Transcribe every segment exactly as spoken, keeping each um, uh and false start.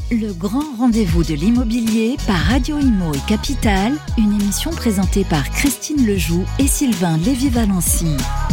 Le grand rendez-vous de l'immobilier par Radio Imo et Capital, une émission présentée par Christine Lejoux et Sylvain Lévy-Valency.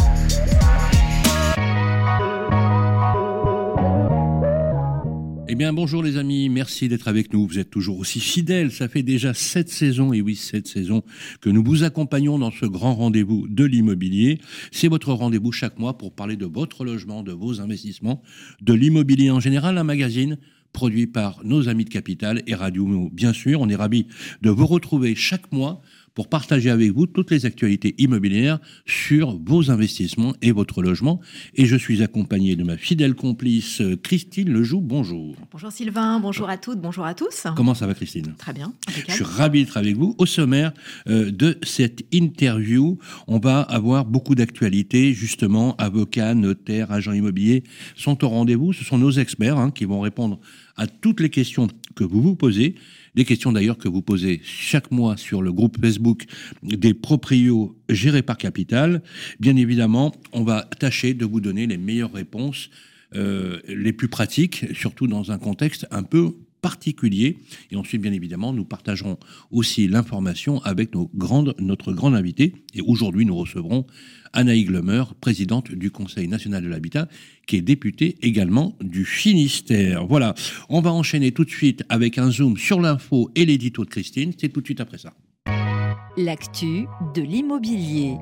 Eh bien, bonjour les amis, merci d'être avec nous. Vous êtes toujours aussi fidèles. Ça fait déjà sept saisons, et oui, sept saisons, que nous vous accompagnons dans ce grand rendez-vous de l'immobilier. C'est votre rendez-vous chaque mois pour parler de votre logement, de vos investissements, de l'immobilier en général, un magazine produit par nos amis de Capital et Radio Imo. Bien sûr, on est ravis de vous retrouver chaque mois pour partager avec vous toutes les actualités immobilières sur vos investissements et votre logement. Et je suis accompagné de ma fidèle complice Christine Lejoux. Bonjour. Bonjour Sylvain, bonjour à toutes, bonjour à tous. Comment ça va Christine ? Très bien. Je suis ravi d'être avec vous. Au sommaire euh, de cette interview, on va avoir beaucoup d'actualités. Justement, avocats, notaires, agents immobiliers sont au rendez-vous. Ce sont nos experts hein, qui vont répondre à toutes les questions que vous vous posez. Des questions d'ailleurs que vous posez chaque mois sur le groupe Facebook des proprios gérés par Capital. Bien évidemment, on va tâcher de vous donner les meilleures réponses, euh, les plus pratiques, surtout dans un contexte un peu particulier. Et ensuite, bien évidemment, nous partagerons aussi l'information avec nos grandes, notre grande invitée. Et aujourd'hui, nous recevrons Anaï Glemer, présidente du Conseil national de l'habitat, qui est députée également du Finistère. Voilà, on va enchaîner tout de suite avec un zoom sur l'info et l'édito de Christine. C'est tout de suite après ça. L'actu de l'immobilier.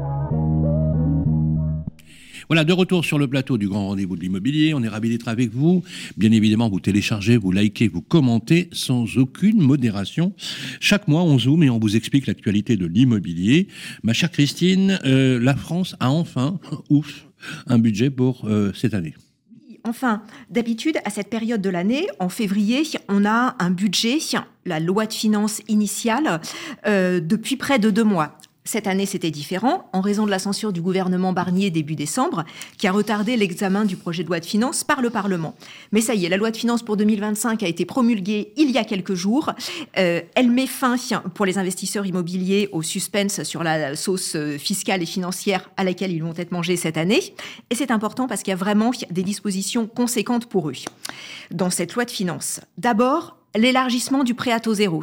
Voilà, de retour sur le plateau du grand rendez-vous de l'immobilier. On est ravis d'être avec vous. Bien évidemment, vous téléchargez, vous likez, vous commentez sans aucune modération. Chaque mois, on zoome et on vous explique l'actualité de l'immobilier. Ma chère Christine, euh, la France a enfin, ouf, un budget pour euh, cette année. Enfin, d'habitude, à cette période de l'année, en février, on a un budget, la loi de finances initiale, euh, depuis près de deux mois. Cette année, c'était différent, en raison de la censure du gouvernement Barnier début décembre, qui a retardé l'examen du projet de loi de finances par le Parlement. Mais ça y est, la loi de finances pour deux mille vingt-cinq a été promulguée il y a quelques jours. Euh, elle met fin, pour les investisseurs immobiliers, au suspense sur la sauce fiscale et financière à laquelle ils vont être mangés cette année. Et c'est important parce qu'il y a vraiment des dispositions conséquentes pour eux dans cette loi de finances. D'abord, l'élargissement du prêt à taux zéro.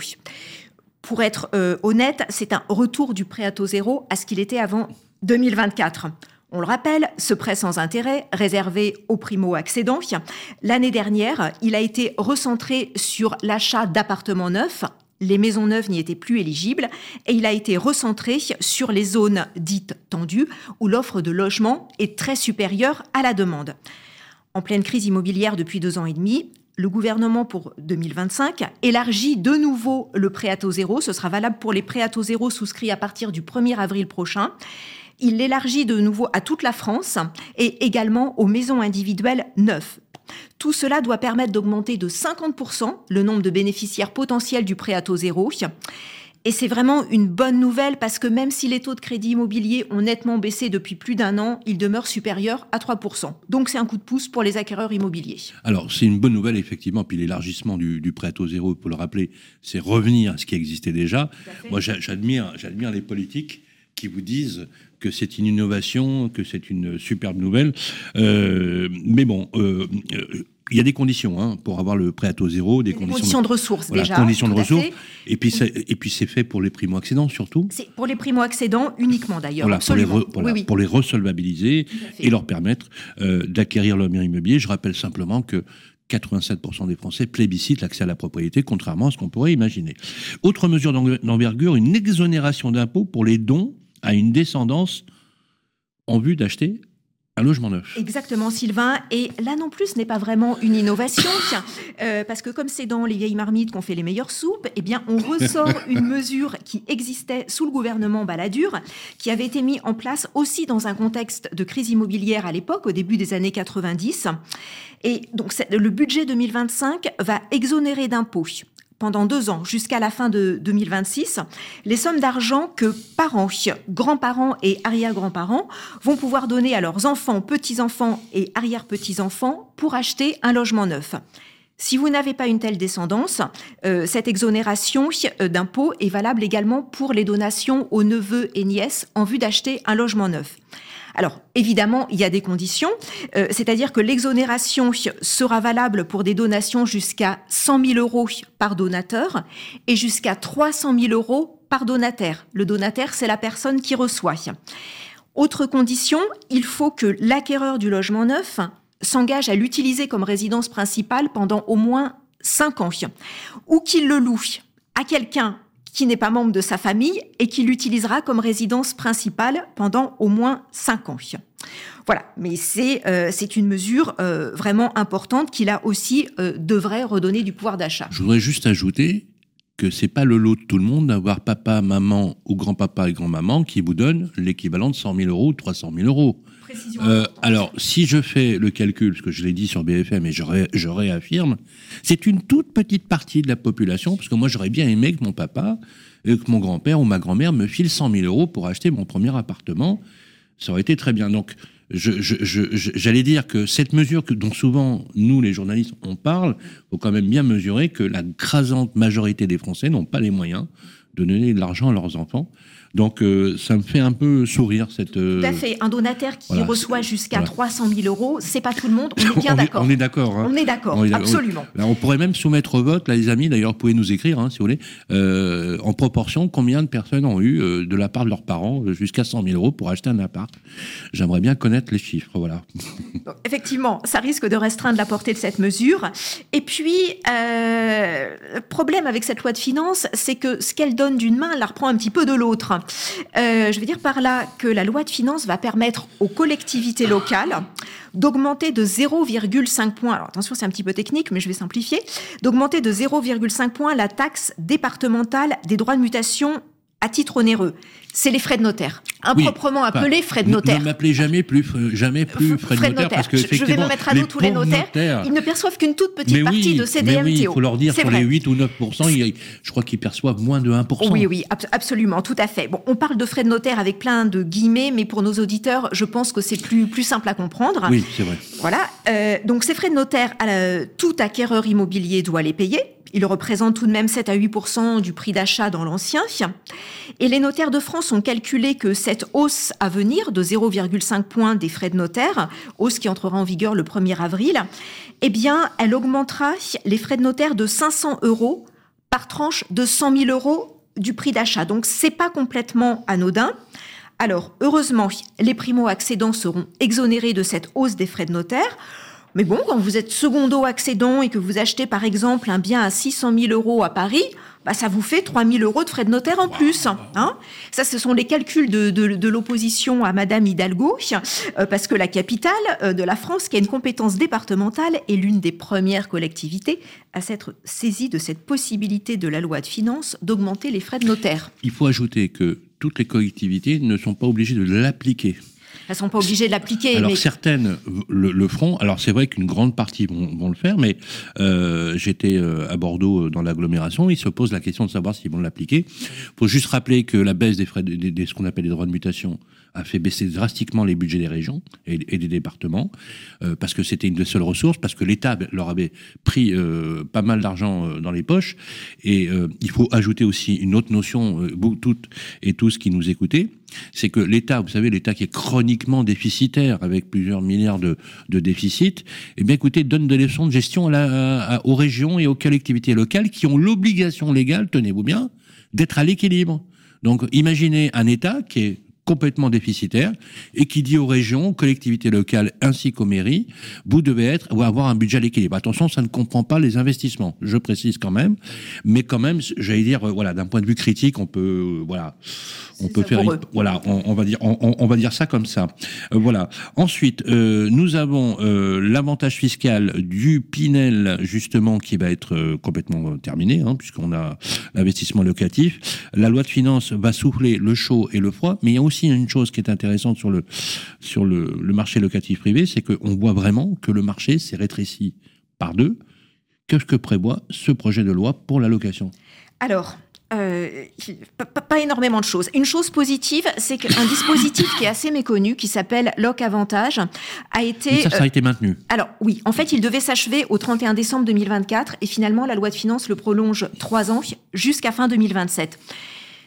Pour être euh, honnête, c'est un retour du prêt à taux zéro à ce qu'il était avant deux mille vingt-quatre. On le rappelle, ce prêt sans intérêt, réservé aux primo-accédants, l'année dernière, il a été recentré sur l'achat d'appartements neufs. Les maisons neuves n'y étaient plus éligibles et il a été recentré sur les zones dites tendues où l'offre de logement est très supérieure à la demande. En pleine crise immobilière depuis deux ans et demi, le gouvernement, pour deux mille vingt-cinq, élargit de nouveau le prêt à taux zéro. Ce sera valable pour les prêts à taux zéro souscrits à partir du premier avril prochain. Il l'élargit de nouveau à toute la France et également aux maisons individuelles neuves. Tout cela doit permettre d'augmenter de cinquante pour cent le nombre de bénéficiaires potentiels du prêt à taux zéro. Et c'est vraiment une bonne nouvelle parce que même si les taux de crédit immobilier ont nettement baissé depuis plus d'un an, ils demeurent supérieurs à trois pour cent. Donc c'est un coup de pouce pour les acquéreurs immobiliers. Alors c'est une bonne nouvelle effectivement, puis l'élargissement du, du prêt à taux zéro, pour le rappeler, c'est revenir à ce qui existait déjà. Moi j'admire, j'admire les politiques qui vous disent que c'est une innovation, que c'est une superbe nouvelle. Euh, mais bon... Euh, euh, il y a des conditions hein, pour avoir le prêt à taux zéro, des, des conditions, conditions de, de ressources voilà, déjà. Conditions de ressources. Fait. Et puis c'est, et puis c'est fait pour les primo-accédants surtout. C'est pour les primo-accédants uniquement d'ailleurs. Voilà, absolument. Pour les, re, voilà, oui, oui. pour les resolvabiliser et leur permettre euh, d'acquérir leur bien immobilier. Je rappelle simplement que quatre-vingt-sept pour cent des Français plébiscitent l'accès à la propriété, contrairement à ce qu'on pourrait imaginer. Autre mesure d'envergure, une exonération d'impôt pour les dons à une descendance en vue d'acheter un logement neuf. Exactement, Sylvain. Et là non plus, ce n'est pas vraiment une innovation, euh, parce que comme c'est dans les vieilles marmites qu'on fait les meilleures soupes, eh bien, on ressort une mesure qui existait sous le gouvernement Balladur, qui avait été mise en place aussi dans un contexte de crise immobilière à l'époque, au début des années quatre-vingt-dix. Et donc, le budget deux mille vingt-cinq va exonérer d'impôts pendant deux ans, jusqu'à la fin de deux mille vingt-six, les sommes d'argent que parents, grands-parents et arrière-grands-parents vont pouvoir donner à leurs enfants, petits-enfants et arrière-petits-enfants pour acheter un logement neuf. Si vous n'avez pas une telle descendance, euh, cette exonération d'impôt est valable également pour les donations aux neveux et nièces en vue d'acheter un logement neuf. Alors, évidemment, il y a des conditions, euh, c'est-à-dire que l'exonération sera valable pour des donations jusqu'à cent mille euros par donateur et jusqu'à trois cent mille euros par donataire. Le donataire, c'est la personne qui reçoit. Autre condition, il faut que l'acquéreur du logement neuf s'engage à l'utiliser comme résidence principale pendant au moins cinq ans, ou qu'il le loue à quelqu'un qui n'est pas membre de sa famille et qui l'utilisera comme résidence principale pendant au moins cinq ans. Voilà, mais c'est, euh, c'est une mesure euh, vraiment importante qui, là aussi, euh, devrait redonner du pouvoir d'achat. Je voudrais juste ajouter que c'est pas le lot de tout le monde d'avoir papa, maman ou grand-papa et grand-maman qui vous donnent l'équivalent de cent mille euros ou trois cent mille euros. Euh, alors, si je fais le calcul, ce que je l'ai dit sur B F M et je, ré, je réaffirme, c'est une toute petite partie de la population, parce que moi j'aurais bien aimé que mon papa, euh, que mon grand-père ou ma grand-mère me file cent mille euros pour acheter mon premier appartement. Ça aurait été très bien. Donc, je, je, je, je, j'allais dire que cette mesure que, dont souvent nous, les journalistes, on parle, faut quand même bien mesurer que la crasante majorité des Français n'ont pas les moyens de donner de l'argent à leurs enfants. Donc, euh, ça me fait un peu sourire, cette... Euh... Tout à fait. Un donateur qui voilà, reçoit jusqu'à voilà. trois cent mille euros, c'est pas tout le monde, on est bien on d'accord. Est, on est d'accord. Hein. On est d'accord, on est absolument. On, alors, on pourrait même soumettre au vote, là, les amis, d'ailleurs, vous pouvez nous écrire, hein, si vous voulez, euh, en proportion, combien de personnes ont eu, euh, de la part de leurs parents, jusqu'à cent mille euros pour acheter un appart. J'aimerais bien connaître les chiffres, voilà. Donc, effectivement, ça risque de restreindre la portée de cette mesure. Et puis, euh, le problème avec cette loi de finances, c'est que ce qu'elle donne d'une main, elle la reprend un petit peu de l'autre. Euh, je veux dire par là que la loi de finances va permettre aux collectivités locales d'augmenter de zéro virgule cinq points, alors attention c'est un petit peu technique mais je vais simplifier, d'augmenter de zéro virgule cinq points la taxe départementale des droits de mutation à titre onéreux. C'est les frais de notaire, improprement oui, appelés frais de notaire. Ne m'appelez jamais plus, jamais plus frais de notaire, notaire. Parce que je vais me mettre à dos tous les notaires. notaires. Ils ne perçoivent qu'une toute petite mais partie oui, de ces D M T O. Mais oui, il faut leur dire c'est sur vrai. les huit ou neuf pour cent, je crois qu'ils perçoivent moins de un pour cent. Oui, oui, absolument, tout à fait. Bon, on parle de frais de notaire avec plein de guillemets, mais pour nos auditeurs, je pense que c'est plus, plus simple à comprendre. Oui, c'est vrai. Voilà. Euh, donc, ces frais de notaire, euh, tout acquéreur immobilier doit les payer. Ils représentent tout de même sept à huit pour cent du prix d'achat dans l'ancien. Et les notaires de France ont calculé que cette hausse à venir de zéro virgule cinq points des frais de notaire, hausse qui entrera en vigueur le premier avril, eh bien, elle augmentera les frais de notaire de cinq cents euros par tranche de cent mille euros du prix d'achat. Donc, c'est pas complètement anodin. Alors, heureusement, les primo-accédants seront exonérés de cette hausse des frais de notaire. Mais bon, quand vous êtes secondo-accédant et que vous achetez par exemple un bien à six cent mille euros à Paris, bah, ça vous fait trois mille euros de frais de notaire en plus. Hein. Ça, ce sont les calculs de, de, de l'opposition à Madame Hidalgo, euh, parce que la capitale euh, de la France, qui a une compétence départementale, est l'une des premières collectivités à s'être saisie de cette possibilité de la loi de finances d'augmenter les frais de notaire. Il faut ajouter que toutes les collectivités ne sont pas obligées de l'appliquer. Elles ne sont pas obligées de l'appliquer. Alors mais... certaines le, le feront. Alors c'est vrai qu'une grande partie vont, vont le faire, mais euh, j'étais euh, à Bordeaux dans l'agglomération. Ils se posent la question de savoir s'ils vont l'appliquer. Il faut juste rappeler que la baisse des frais, de, de, de ce qu'on appelle les droits de mutation, a fait baisser drastiquement les budgets des régions et, et des départements, euh, parce que c'était une des seules ressources, parce que l'État leur avait pris euh, pas mal d'argent euh, dans les poches. Et euh, il faut ajouter aussi une autre notion, euh, vous toutes et tous qui nous écoutez, c'est que l'État, vous savez, l'État qui est chroniquement déficitaire, avec plusieurs milliards de, de déficit, eh bien écoutez, donne des leçons de gestion à la, à, aux régions et aux collectivités locales qui ont l'obligation légale, tenez-vous bien, d'être à l'équilibre. Donc imaginez un État qui est complètement déficitaire et qui dit aux régions, aux collectivités locales ainsi qu'aux mairies, vous devez être ou avoir un budget à l'équilibre. Attention, ça ne comprend pas les investissements, je précise quand même, mais quand même, j'allais dire, voilà, d'un point de vue critique, on peut, voilà, on peut faire, voilà, on, on va dire, on, on va dire ça comme ça. Euh, voilà. Ensuite, euh, nous avons euh, l'avantage fiscal du Pinel justement qui va être euh, complètement terminé, hein, puisqu'on a l'investissement locatif. La loi de finances va souffler le chaud et le froid, mais il y a aussi une chose qui est intéressante sur le, sur le, le marché locatif privé, c'est qu'on voit vraiment que le marché s'est rétréci par deux. Qu'est-ce que prévoit ce projet de loi pour la location ? Alors, euh, pas, pas énormément de choses. Une chose positive, c'est qu'un dispositif qui est assez méconnu, qui s'appelle Loc Avantage, a été... Mais ça, ça a été maintenu. Euh, alors, oui. En fait, il devait s'achever au trente et un décembre deux mille vingt-quatre et finalement, la loi de finances le prolonge trois ans jusqu'à fin deux mille vingt-sept.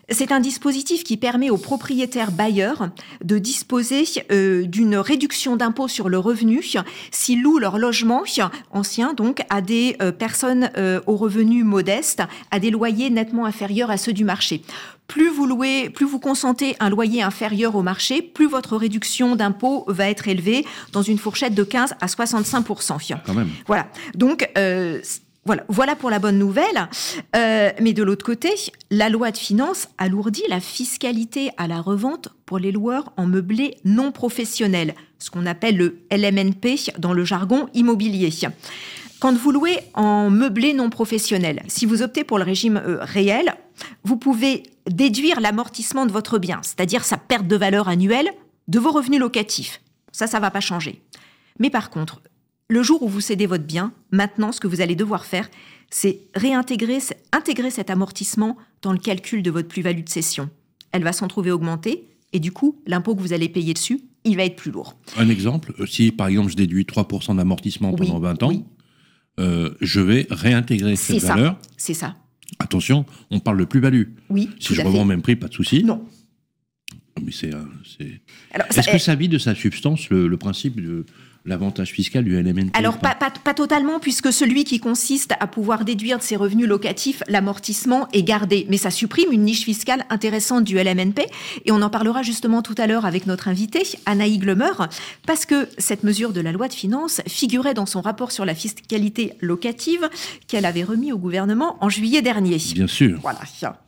C'est un dispositif qui permet aux propriétaires bailleurs de disposer euh, d'une réduction d'impôt sur le revenu s'ils louent leur logement ancien donc à des euh, personnes euh, aux revenus modestes, à des loyers nettement inférieurs à ceux du marché. Plus vous louez, plus vous consentez un loyer inférieur au marché, plus votre réduction d'impôt va être élevée dans une fourchette de quinze à soixante-cinq pour cent. Quand même. Voilà. Donc, euh, Voilà, voilà pour la bonne nouvelle. Euh, mais de l'autre côté, la loi de finances alourdit la fiscalité à la revente pour les loueurs en meublé non professionnel, ce qu'on appelle le L M N P dans le jargon immobilier. Quand vous louez en meublé non professionnel, si vous optez pour le régime euh, réel, vous pouvez déduire l'amortissement de votre bien, c'est-à-dire sa perte de valeur annuelle, de vos revenus locatifs. Ça, ça ne va pas changer. Mais par contre, le jour où vous cédez votre bien, maintenant, ce que vous allez devoir faire, c'est réintégrer intégrer cet amortissement dans le calcul de votre plus-value de cession. Elle va s'en trouver augmentée et du coup, l'impôt que vous allez payer dessus, il va être plus lourd. Un exemple, si par exemple je déduis trois pour cent d'amortissement oui, pendant vingt ans, oui. euh, je vais réintégrer c'est cette ça, valeur. C'est ça. Attention, on parle de plus-value. Oui, si je revends au même prix, pas de souci. Non. Mais c'est, c'est... Alors, Est-ce ça, que ça vide de sa substance le, le principe de l'avantage fiscal du L M N P? Alors, pas, pas, pas totalement, puisque celui qui consiste à pouvoir déduire de ses revenus locatifs l'amortissement est gardé. Mais ça supprime une niche fiscale intéressante du L M N P. Et on en parlera justement tout à l'heure avec notre invitée, Anaï Glemer, parce que cette mesure de la loi de finances figurait dans son rapport sur la fiscalité locative qu'elle avait remis au gouvernement en juillet dernier. Bien sûr. Voilà.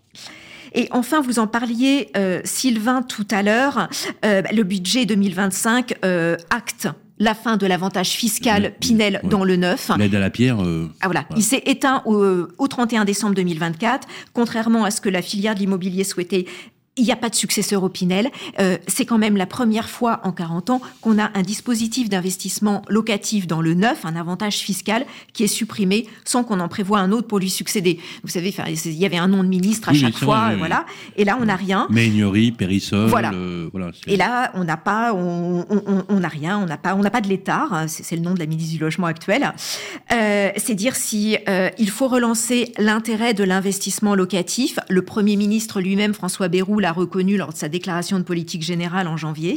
Et enfin, vous en parliez, euh, Sylvain, tout à l'heure, euh, le budget deux mille vingt-cinq euh, acte la fin de l'avantage fiscal oui, Pinel oui. dans le neuf. L'aide à la pierre. Euh, ah, voilà. voilà. Il s'est éteint au, au trente et un décembre deux mille vingt-quatre. Contrairement à ce que la filière de l'immobilier souhaitait, il n'y a pas de successeur au Pinel. Euh, c'est quand même la première fois en quarante ans qu'on a un dispositif d'investissement locatif dans le neuf, un avantage fiscal qui est supprimé sans qu'on en prévoie un autre pour lui succéder. Vous savez, il y avait un nom de ministre à oui, chaque fois, vrai, voilà. Oui. Et là, on n'a rien. Maignery, Périssol. Voilà. Euh, voilà et là, on n'a pas, on, on, on n'a rien, on n'a pas, on n'a pas de l'État. Hein, c'est, c'est le nom de la ministre du Logement actuelle. Euh, c'est dire si euh, il faut relancer l'intérêt de l'investissement locatif. Le Premier ministre lui-même, François Bayrou, l'a reconnu lors de sa déclaration de politique générale en janvier,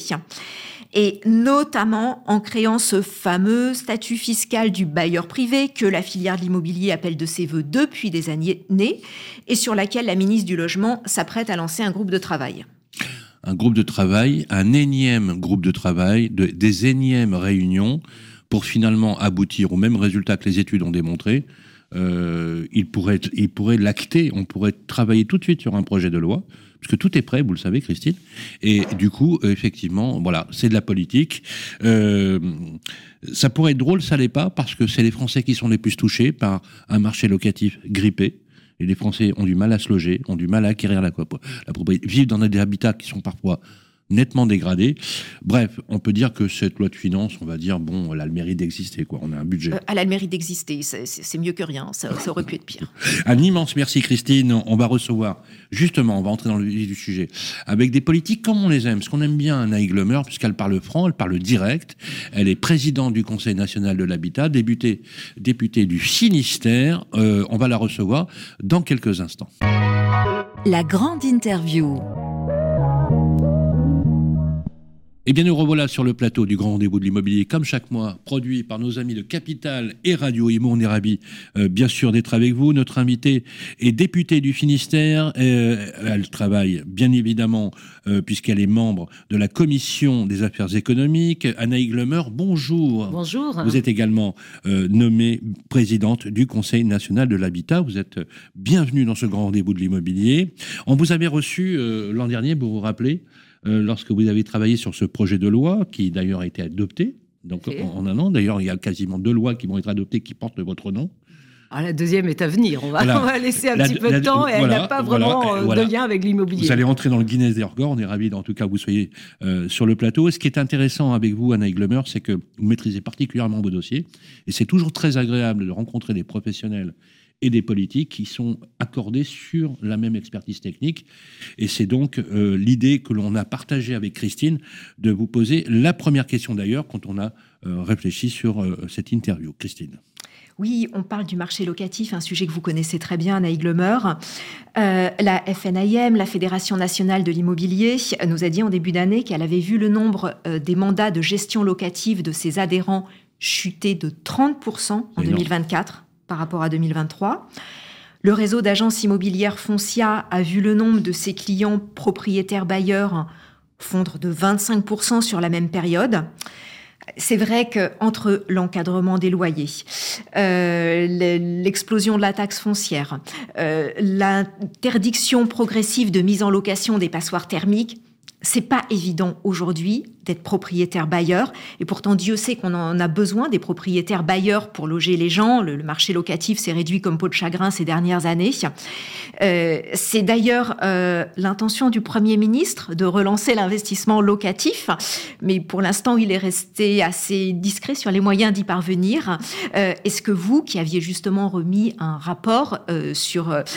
et notamment en créant ce fameux statut fiscal du bailleur privé que la filière de l'immobilier appelle de ses voeux depuis des années, et sur laquelle la ministre du Logement s'apprête à lancer un groupe de travail. Un groupe de travail, un énième groupe de travail, de, des énièmes réunions pour finalement aboutir au même résultat que les études ont démontré. Euh, il pourrait, il pourrait l'acter, on pourrait travailler tout de suite sur un projet de loi, puisque tout est prêt, vous le savez, Christine. Et du coup, euh, effectivement, voilà, c'est de la politique. Euh, ça pourrait être drôle, ça l'est pas, parce que c'est les Français qui sont les plus touchés par un marché locatif grippé. Et les Français ont du mal à se loger, ont du mal à acquérir la, la propriété, vivent dans des habitats qui sont parfois nettement dégradé. Bref, on peut dire que cette loi de finances, on va dire, bon, elle a le mérite d'exister, quoi. On a un budget. Euh, elle a le mérite d'exister. C'est, c'est mieux que rien. Ça, ça aurait pu être pire. Un immense merci, Christine. On va recevoir, justement, on va entrer dans le vif du sujet, avec des politiques comme on les aime. Ce qu'on aime bien, Anaï Glemer, puisqu'elle parle franc, elle parle direct. Elle est présidente du Conseil national de l'habitat, députée, députée du Finistère. Euh, on va la recevoir dans quelques instants. La grande interview. Eh bien, nous revoilà sur le plateau du Grand Rendez-vous de l'Immobilier, comme chaque mois, produit par nos amis de Capital et Radio Imo. On est ravis, euh, bien sûr, d'être avec vous. Notre invitée est députée du Finistère. Euh, elle travaille, bien évidemment, euh, puisqu'elle est membre de la Commission des affaires économiques. Anaï Glemer, bonjour. Bonjour. Vous êtes également euh, nommée présidente du Conseil national de l'habitat. Vous êtes bienvenue dans ce Grand Rendez-vous de l'Immobilier. On vous avait reçu euh, l'an dernier, vous vous rappelez, Euh, lorsque vous avez travaillé sur ce projet de loi, qui d'ailleurs a été adopté, donc okay. en, en un an. D'ailleurs, il y a quasiment deux lois qui vont être adoptées qui portent votre nom. Ah, la deuxième est à venir. On va, voilà. on va laisser un la, petit peu la, de temps et voilà, elle n'a pas vraiment voilà, de voilà. lien avec l'immobilier. Vous allez entrer dans le Guinness des records. On est ravis, en tout cas, que vous soyez euh, sur le plateau. Et ce qui est intéressant avec vous, Anaï Glemer, c'est que vous maîtrisez particulièrement vos dossiers. Et c'est toujours très agréable de rencontrer des professionnels et des politiques qui sont accordés sur la même expertise technique. Et c'est donc euh, l'idée que l'on a partagée avec Christine de vous poser la première question d'ailleurs quand on a euh, réfléchi sur euh, cette interview. Christine. Oui, on parle du marché locatif, un sujet que vous connaissez très bien, Anaïg Lemeur. Euh, la F N I M, la Fédération nationale de l'immobilier, nous a dit en début d'année qu'elle avait vu le nombre euh, des mandats de gestion locative de ses adhérents chuter de trente pour cent en deux mille vingt-quatre par rapport à deux mille vingt-trois. Le réseau d'agences immobilières Foncia a vu le nombre de ses clients propriétaires bailleurs fondre de vingt-cinq pour cent sur la même période. C'est vrai qu'entre l'encadrement des loyers, euh, l'explosion de la taxe foncière, euh, l'interdiction progressive de mise en location des passoires thermiques, c'est pas évident aujourd'hui d'être propriétaire bailleur. Et pourtant, Dieu sait qu'on en a besoin des propriétaires bailleurs pour loger les gens. Le, le marché locatif s'est réduit comme peau de chagrin ces dernières années. Euh, c'est d'ailleurs euh, l'intention du Premier ministre de relancer l'investissement locatif. Mais pour l'instant, il est resté assez discret sur les moyens d'y parvenir. Euh, est-ce que vous, qui aviez justement remis un rapport euh, sur euh,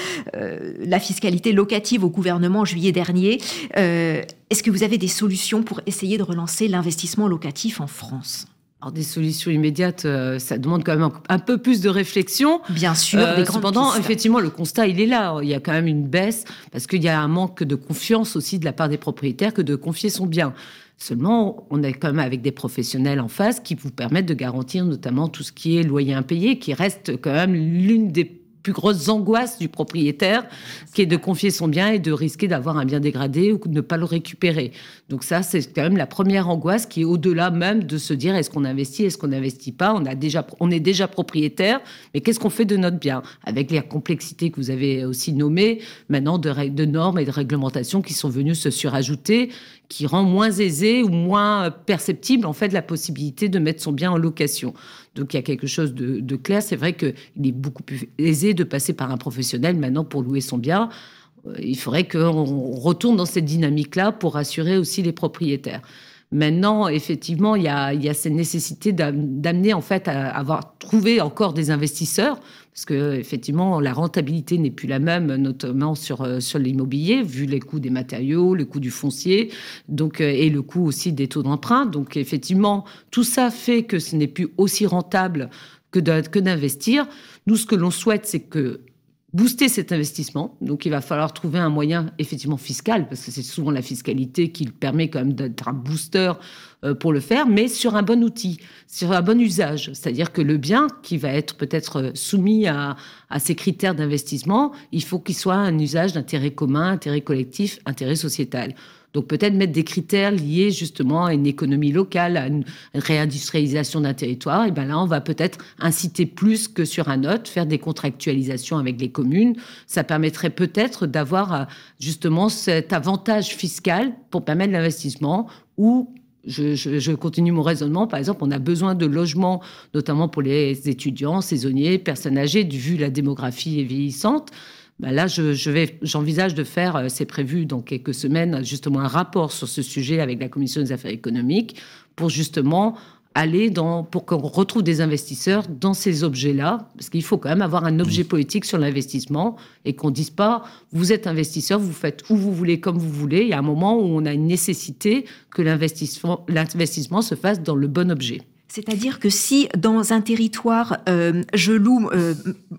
la fiscalité locative au gouvernement en juillet dernier, euh, est-ce que vous avez des solutions pour essayer de relancer l'investissement locatif en France ? Alors, des solutions immédiates, euh, ça demande quand même un peu plus de réflexion. Bien sûr, euh, des grandes cependant, pistes. Effectivement, le constat, il est là. Il y a quand même une baisse parce qu'il y a un manque de confiance aussi de la part des propriétaires que de confier son bien. Seulement, on est quand même avec des professionnels en face qui vous permettent de garantir notamment tout ce qui est loyer impayé, qui reste quand même l'une des plus grosses angoisses du propriétaire, qui est de confier son bien et de risquer d'avoir un bien dégradé ou de ne pas le récupérer. Donc ça, c'est quand même la première angoisse qui est au-delà même de se dire est-ce qu'on investit, est-ce qu'on n'investit pas. On a déjà, on est déjà propriétaire, mais qu'est-ce qu'on fait de notre bien ? Avec les complexités que vous avez aussi nommées, maintenant de, règles, de normes et de réglementations qui sont venues se surajouter, qui rend moins aisé ou moins perceptible en fait la possibilité de mettre son bien en location. Donc il y a quelque chose de, de clair. C'est vrai qu'il est beaucoup plus aisé de passer par un professionnel maintenant pour louer son bien. Il faudrait qu'on retourne dans cette dynamique-là pour rassurer aussi les propriétaires. Maintenant, effectivement, il y a, il y a cette nécessité d'amener en fait à avoir trouvé encore des investisseurs, parce que effectivement, la rentabilité n'est plus la même, notamment sur sur l'immobilier, vu les coûts des matériaux, le coût du foncier, donc et le coût aussi des taux d'emprunt. Donc effectivement, tout ça fait que ce n'est plus aussi rentable que de, que d'investir. Nous, ce que l'on souhaite, c'est que booster cet investissement. Donc, il va falloir trouver un moyen, effectivement, fiscal, parce que c'est souvent la fiscalité qui permet quand même d'être un booster euh, pour le faire, mais sur un bon outil, sur un bon usage. C'est-à-dire que le bien qui va être peut-être soumis à, à ces critères d'investissement, il faut qu'il soit un usage d'intérêt commun, intérêt collectif, intérêt sociétal. Donc peut-être mettre des critères liés justement à une économie locale, à une réindustrialisation d'un territoire. Et bien là, on va peut-être inciter plus que sur un autre, faire des contractualisations avec les communes. Ça permettrait peut-être d'avoir justement cet avantage fiscal pour permettre l'investissement ou Je, je, je continue mon raisonnement. Par exemple, on a besoin de logements, notamment pour les étudiants, saisonniers, personnes âgées, vu la démographie est vieillissante. Ben là, je, je vais, j'envisage de faire, c'est prévu dans quelques semaines, justement un rapport sur ce sujet avec la Commission des affaires économiques pour justement aller dans, pour qu'on retrouve des investisseurs dans ces objets-là, parce qu'il faut quand même avoir un objet politique sur l'investissement et qu'on ne dise pas, vous êtes investisseur, vous faites où vous voulez, comme vous voulez. Il y a un moment où on a une nécessité que l'investissement, l'investissement se fasse dans le bon objet. C'est-à-dire que si, dans un territoire, euh, je loue euh,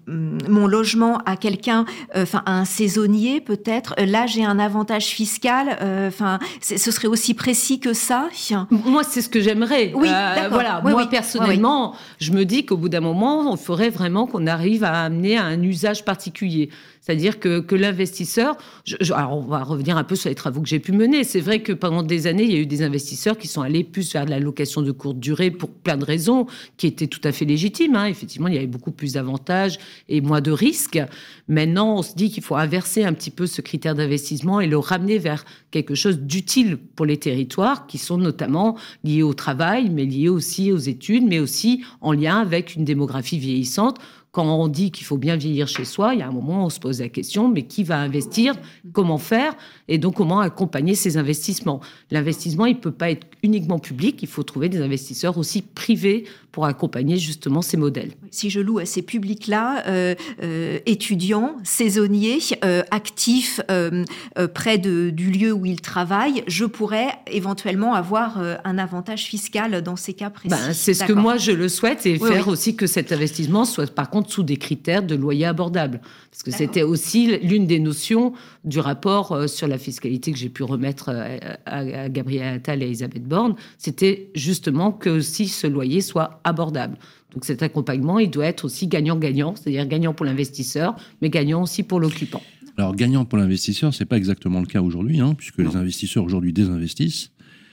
mon logement à quelqu'un, enfin euh, à un saisonnier peut-être, là j'ai un avantage fiscal, enfin euh, ce serait aussi précis que ça. Moi, c'est ce que j'aimerais. Oui, euh, d'accord. Voilà. Oui, Moi, oui. personnellement, oui, oui. je me dis qu'au bout d'un moment, il faudrait vraiment qu'on arrive à amener à un usage particulier. C'est-à-dire que, que l'investisseur... Je, je, alors, on va revenir un peu sur les travaux que j'ai pu mener. C'est vrai que pendant des années, il y a eu des investisseurs qui sont allés plus vers de la location de courte durée pour plein de raisons, qui étaient tout à fait légitimes. Hein. Effectivement, il y avait beaucoup plus d'avantages et moins de risques. Maintenant, on se dit qu'il faut inverser un petit peu ce critère d'investissement et le ramener vers quelque chose d'utile pour les territoires, qui sont notamment liés au travail, mais liés aussi aux études, mais aussi en lien avec une démographie vieillissante. quand on dit qu'il faut bien vieillir chez soi, il y a un moment où on se pose la question, mais qui va investir, comment faire, et donc comment accompagner ces investissements. L'investissement, il ne peut pas être uniquement public, il faut trouver des investisseurs aussi privés pour accompagner justement ces modèles. Si je loue à ces publics-là, euh, euh, étudiants, saisonniers, euh, actifs euh, euh, près de, du lieu où ils travaillent, je pourrais éventuellement avoir euh, un avantage fiscal dans ces cas précis. Ben, c'est ce D'accord. que moi je le souhaite, et oui, faire oui. aussi que cet investissement soit par contre sous des critères de loyer abordable. Parce que D'accord. c'était aussi l'une des notions du rapport euh, sur la fiscalité que j'ai pu remettre euh, à, à Gabriel Attal et à Elisabeth Borne. C'était justement que aussi ce loyer soit abordable. Donc cet accompagnement, il doit être aussi gagnant-gagnant, c'est-à-dire gagnant pour l'investisseur, mais gagnant aussi pour l'occupant. Alors, gagnant pour l'investisseur, c'est pas exactement le cas aujourd'hui, hein, puisque Non. les investisseurs aujourd'hui désinvestissent.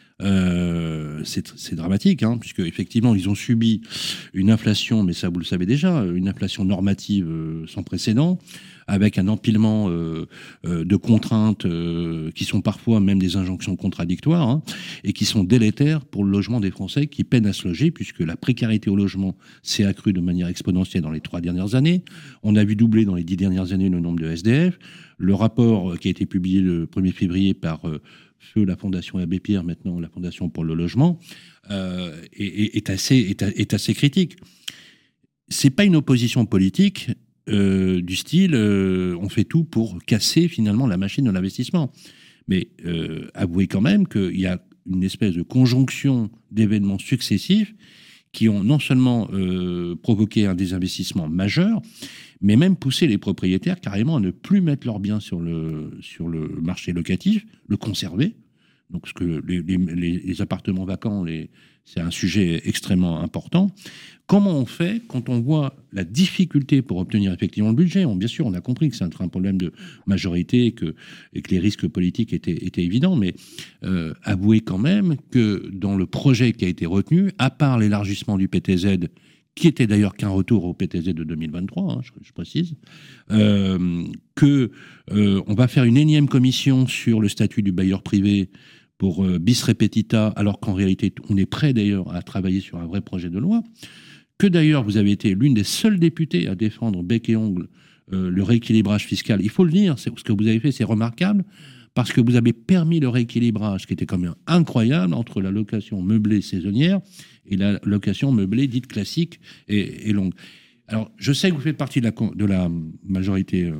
Euh, c'est, c'est dramatique, hein, puisque effectivement ils ont subi une inflation, mais ça vous le savez déjà, une inflation normative euh, sans précédent, avec un empilement euh, euh, de contraintes euh, qui sont parfois même des injonctions contradictoires, hein, et qui sont délétères pour le logement des Français qui peinent à se loger, puisque la précarité au logement s'est accrue de manière exponentielle dans les trois dernières années. On a vu doubler dans les dix dernières années le nombre de S D F. Le rapport qui a été publié le premier février par euh, Feu, la Fondation Abbé Pierre, maintenant la Fondation pour le logement, euh, est, est, assez, est, est assez critique. C'est pas une opposition politique euh, du style euh, on fait tout pour casser finalement la machine de l'investissement. Mais euh, avouez quand même qu'il y a une espèce de conjonction d'événements successifs qui ont non seulement euh, provoqué un désinvestissement majeur, mais même poussé les propriétaires carrément à ne plus mettre leurs biens sur le, sur le marché locatif, le conserver. Donc, ce que les, les, les appartements vacants, les, c'est un sujet extrêmement important. Comment on fait quand on voit la difficulté pour obtenir effectivement le budget? On, bien sûr, on a compris que c'est un, un problème de majorité et que, et que les risques politiques étaient, étaient évidents, mais euh, avouez quand même que dans le projet qui a été retenu, à part l'élargissement du P T Z, qui était d'ailleurs qu'un retour au P T Z de deux mille vingt-trois, hein, je, je précise, euh, que euh, on va faire une énième commission sur le statut du bailleur privé pour euh, bis repetita, alors qu'en réalité, on est prêt d'ailleurs à travailler sur un vrai projet de loi, que d'ailleurs vous avez été l'une des seules députées à défendre bec et ongle euh, le rééquilibrage fiscal. Il faut le dire, c'est, ce que vous avez fait, c'est remarquable, parce que vous avez permis le rééquilibrage, qui était quand même incroyable, entre la location meublée saisonnière et la location meublée dite classique et, et longue. Alors, je sais que vous faites partie de la, de la majorité euh,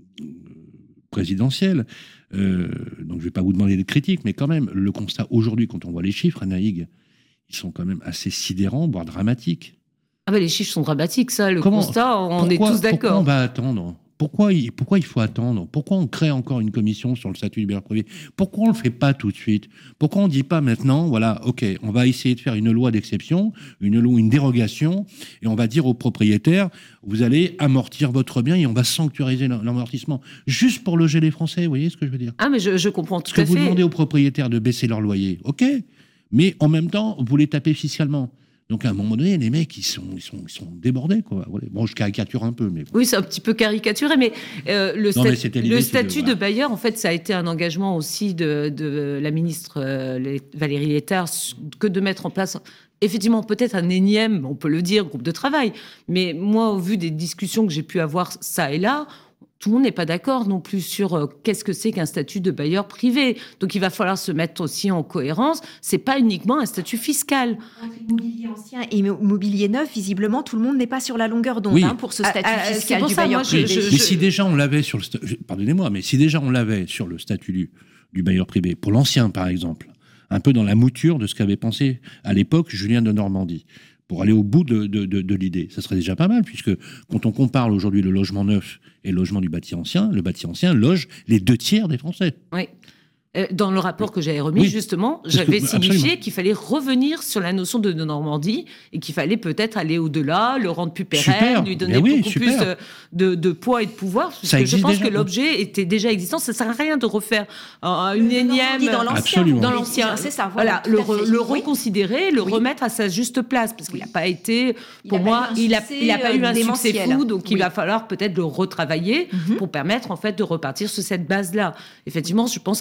présidentielle, euh, donc je ne vais pas vous demander des critiques, mais quand même, le constat aujourd'hui, quand on voit les chiffres, Anaïg, ils sont quand même assez sidérants, voire dramatiques. Ah ben les chiffres sont dramatiques, ça, le Comment, constat, on pourquoi, est tous d'accord. Pourquoi on va attendre ? Pourquoi il, pourquoi il faut attendre ? Pourquoi on crée encore une commission sur le statut du bailleur privé ? Pourquoi on ne le fait pas tout de suite ? Pourquoi on ne dit pas maintenant, voilà, ok, on va essayer de faire une loi d'exception, une loi, une dérogation, et on va dire aux propriétaires, vous allez amortir votre bien et on va sanctuariser l'amortissement, juste pour loger les Français, vous voyez ce que je veux dire ? Ah mais je, je comprends tout Ce que à vous fait. demandez aux propriétaires de baisser leur loyer, ok, mais en même temps, vous les tapez fiscalement. Donc, à un moment donné, les mecs, ils sont, ils sont, ils sont débordés, quoi. Bon, je caricature un peu, mais... Oui, c'est un petit peu caricaturé, mais euh, le, non, stat- mais le statut de, de voilà. bailleur, en fait, ça a été un engagement aussi de, de la ministre euh, Valérie Létard, que de mettre en place... Effectivement, peut-être un énième, on peut le dire, groupe de travail. Mais moi, au vu des discussions que j'ai pu avoir ça et là, tout le monde n'est pas d'accord non plus sur euh, qu'est-ce que c'est qu'un statut de bailleur privé. Donc, il va falloir se mettre aussi en cohérence. C'est pas uniquement un statut fiscal. Immobilier ancien et immobilier neuf, visiblement, tout le monde n'est pas sur la longueur d'onde oui. hein, pour ce statut Ah, ah, fiscal pour du ça, bailleur moi, je, privé. je, Mais je... si déjà on l'avait sur le... Sta... Pardonnez-moi, mais si déjà on l'avait sur le statut du, du bailleur privé, pour l'ancien, par exemple, un peu dans la mouture de ce qu'avait pensé à l'époque Julien de Normandie, pour aller au bout de, de, de, de l'idée. Ça serait déjà pas mal, puisque quand on compare aujourd'hui le logement neuf et le logement du bâti ancien, le bâti ancien loge les deux tiers des Français. Oui. Dans le rapport que j'avais remis, oui. justement, Parce j'avais que, signifié absolument. qu'il fallait revenir sur la notion de Normandie et qu'il fallait peut-être aller au-delà, le rendre plus pérenne, Super. lui donner oui, beaucoup super. plus de, de poids et de pouvoir. Parce Ça que je existe pense déjà, que oui. l'objet était déjà existant. Ça ne sert à rien de refaire euh, une Le énième... Normandie dans l'ancien. Absolument. Dans Oui, l'ancien. c'est ça, voilà, Voilà, tout le, à fait. re- le Oui. reconsidérer, le Oui. remettre à sa juste place. Parce qu'il n'a pas été... Il Pour a moi, pas eu un il n'a succès, il a pas eu euh, un succès démentiel. fou. Donc, il Oui. va falloir peut-être le retravailler Mhm. pour permettre, en fait, de repartir sur cette base-là. Effectivement, je pense qu'il est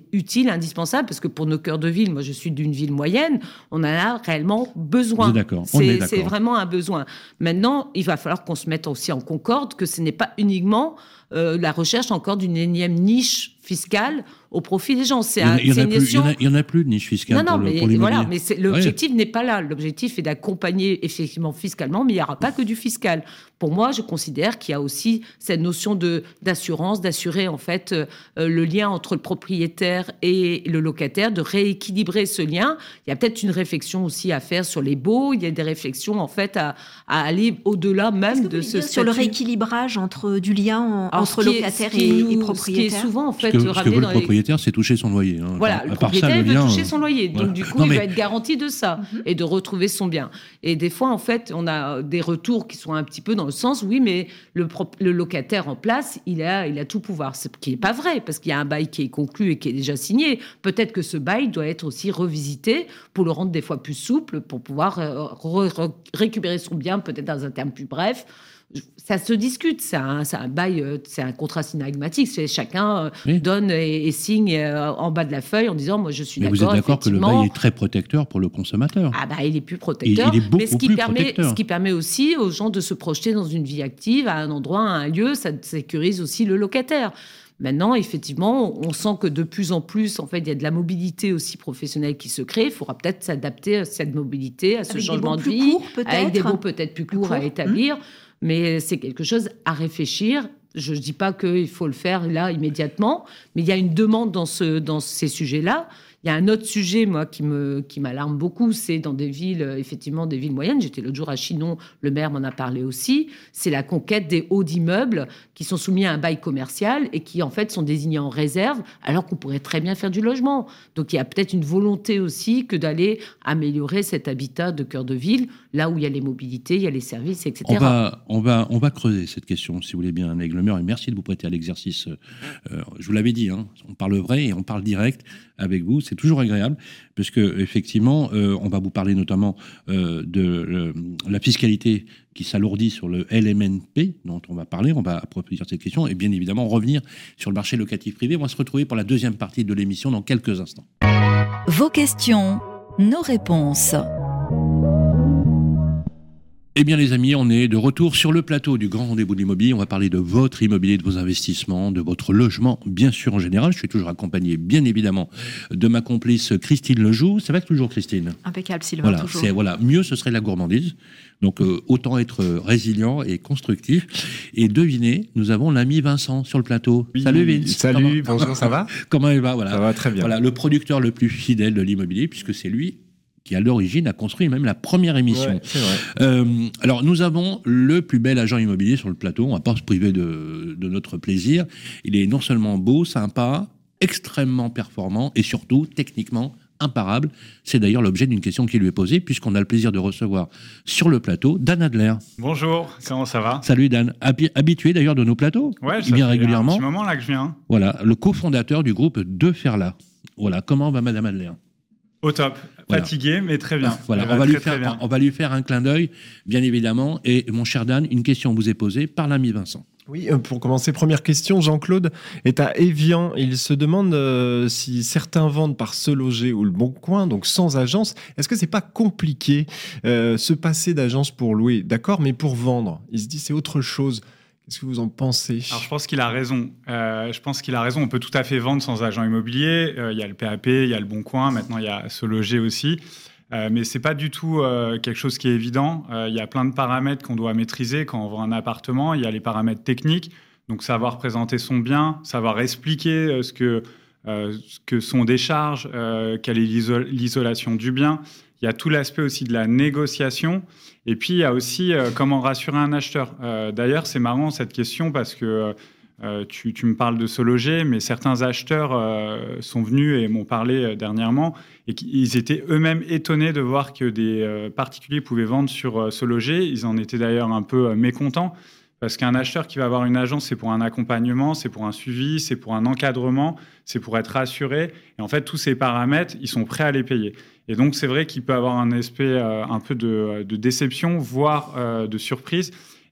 utile, indispensable, parce que pour nos cœurs de ville, moi je suis d'une ville moyenne, on en a réellement besoin. D'accord. C'est, On est d'accord. c'est vraiment un besoin. Maintenant, il va falloir qu'on se mette aussi en concorde que ce n'est pas uniquement euh, la recherche encore d'une énième niche fiscale au profit des gens. C'est un, il y en c'est a une plus, notion... il y en a- il y en a plus de niche fiscale Non, non, pour, le, mais pour l'immobilier. voilà, mais c'est, l'objectif Ouais. n'est pas là. L'objectif est d'accompagner effectivement fiscalement, mais il n'y aura pas que du fiscal. Pour moi, je considère qu'il y a aussi cette notion de, d'assurance, d'assurer en fait euh, le lien entre le propriétaire et le locataire, de rééquilibrer ce lien. Il y a peut-être une réflexion aussi à faire sur les baux. Il y a des réflexions en fait à, à aller au-delà même Qu'est-ce que de vous ce voulez dire statut. sur le rééquilibrage entre du lien en- Alors, entre ce qui est- locataire ce qui est et, nous- et Ce propriétaire. qui est souvent en Ce fait que, ce que ramené veut le dans les... propriétaire, c'est toucher son loyer. hein. Voilà, À le part ça, propriétaire le veut lien, toucher euh, son loyer. voilà. Donc, du coup, Non, il mais- va être garanti de ça et de retrouver son bien. Et des fois, en fait, on a des retours qui sont un petit peu dans le sens, oui, mais le, pro- le locataire en place, il a, il a tout pouvoir. Ce qui n'est pas vrai, parce qu'il y a un bail qui est conclu et qui est déjà signé. Peut-être que ce bail doit être aussi revisité pour le rendre des fois plus souple, pour pouvoir euh, re- re- récupérer son bien, peut-être dans un terme plus bref. Ça se discute, c'est un, c'est un bail, euh, c'est un contrat synagmatique. C'est chacun euh, Oui. donne et, et signe euh, en bas de la feuille en disant moi je suis Mais d'accord. vous êtes d'accord que le effectivement. bail est très protecteur pour le consommateur. Ah bah il est plus protecteur, Il- il est beaucoup mais ce qui plus permet, protecteur. ce qui permet aussi aux gens de se projeter dans une vie active, à un endroit, à un lieu, ça sécurise aussi le locataire. Maintenant, effectivement, on sent que de plus en plus, en fait, il y a de la mobilité aussi professionnelle qui se crée. Il faudra peut-être s'adapter à cette mobilité, à ce Avec des changement baux de plus vie, courts, peut-être avec des baux peut-être plus Plus courts à courts, établir. Mais c'est quelque chose à réfléchir. Je ne dis pas qu'il faut le faire là immédiatement, mais il y a une demande dans, ce, dans ces sujets-là. Il y a un autre sujet, moi, qui, me, qui m'alarme beaucoup, c'est dans des villes, euh, effectivement, des villes moyennes. J'étais l'autre jour à Chinon, le maire m'en a parlé aussi. C'est la conquête des hauts d'immeubles qui sont soumis à un bail commercial et qui, en fait, sont désignés en réserve, alors qu'on pourrait très bien faire du logement. Donc, il y a peut-être une volonté aussi que d'aller améliorer cet habitat de cœur de ville, là où il y a les mobilités, il y a les services, et cetera. On va, on, va, on va creuser cette question, si vous voulez bien, Aigle Meur, et merci de vous prêter à l'exercice. Euh, je vous l'avais dit, hein, on parle vrai et on parle direct avec vous. C'est toujours agréable, parce que effectivement, euh, on va vous parler notamment euh, de euh, la fiscalité qui s'alourdit sur le L M N P, dont on va parler. On va approfondir cette question et bien évidemment revenir sur le marché locatif privé. On va se retrouver pour la deuxième partie de l'émission dans quelques instants. Vos questions, nos réponses. Eh bien les amis, on est de retour sur le plateau du Grand Rendez-vous de l'Immobilier. On va parler de votre immobilier, de vos investissements, de votre logement, bien sûr en général. Je suis toujours accompagné, bien évidemment, de ma complice Christine Lejoux. Ça va toujours, Christine? Impeccable, Sylvain, Voilà, toujours. c'est, voilà, mieux ce serait la gourmandise. Donc euh, autant être résilient et constructif. Et devinez, nous avons l'ami Vincent sur le plateau. Oui, Salut Vince. Salut, Comment- bonjour, ça va? Comment il va? Voilà. Ça va très bien. Voilà, le producteur le plus fidèle de l'immobilier, puisque c'est lui qui, à l'origine, a construit même la première émission. Ouais, c'est vrai. Euh, alors, nous avons le plus bel agent immobilier sur le plateau. On ne va pas se priver de, de notre plaisir. Il est non seulement beau, sympa, extrêmement performant et surtout, techniquement, imparable. C'est d'ailleurs l'objet d'une question qui lui est posée, puisqu'on a le plaisir de recevoir sur le plateau Dan Adler. Bonjour, comment ça va? Salut Dan, Habi- habitué d'ailleurs de nos plateaux. Ouais, ça il vient fait régulièrement. un petit moment là que je viens. Voilà, le cofondateur du groupe De Ferla. Voilà, comment va Madame Adler? Au top. Voilà. Fatigué, mais très bien. Voilà, Elle on va, très, lui très faire, bien. on va lui faire un clin d'œil, bien évidemment. Et mon cher Dan, une question vous est posée par l'ami Vincent. Oui, euh, pour commencer, première question. Jean-Claude est à Évian. Il se demande euh, si certains vendent par Se Loger ou Le Bon Coin, donc sans agence. Est-ce que c'est pas compliqué euh, se passer d'agence pour louer? D'accord, mais pour vendre, il se dit c'est autre chose. Qu'est-ce que vous en pensez? Alors, je pense qu'il a raison. Euh, je pense qu'il a raison. On peut tout à fait vendre sans agent immobilier. Euh, Il y a le P A P, il y a le Bon Coin. Maintenant, il y a Se Loger aussi. Euh, mais c'est pas du tout euh, quelque chose qui est évident. Euh, Il y a plein de paramètres qu'on doit maîtriser quand on vend un appartement. Il y a les paramètres techniques, donc savoir présenter son bien, savoir expliquer euh, ce que euh, ce que sont des charges, euh, quelle est l'iso- l'isolation du bien. Il y a tout l'aspect aussi de la négociation. Et puis, il y a aussi euh, comment rassurer un acheteur. Euh, d'ailleurs, c'est marrant cette question parce que euh, tu, tu me parles de Se Loger, mais certains acheteurs euh, sont venus et m'ont parlé euh, dernièrement et qu'ils étaient eux-mêmes étonnés de voir que des euh, particuliers pouvaient vendre sur euh, Se Loger. Ils en étaient d'ailleurs un peu euh, mécontents parce qu'un acheteur qui va avoir une agence, c'est pour un accompagnement, c'est pour un suivi, c'est pour un encadrement, c'est pour être rassuré. Et en fait, tous ces paramètres, ils sont prêts à les payer. Et donc, c'est vrai qu'il peut avoir un aspect euh, un peu de, de déception, voire euh, de surprise.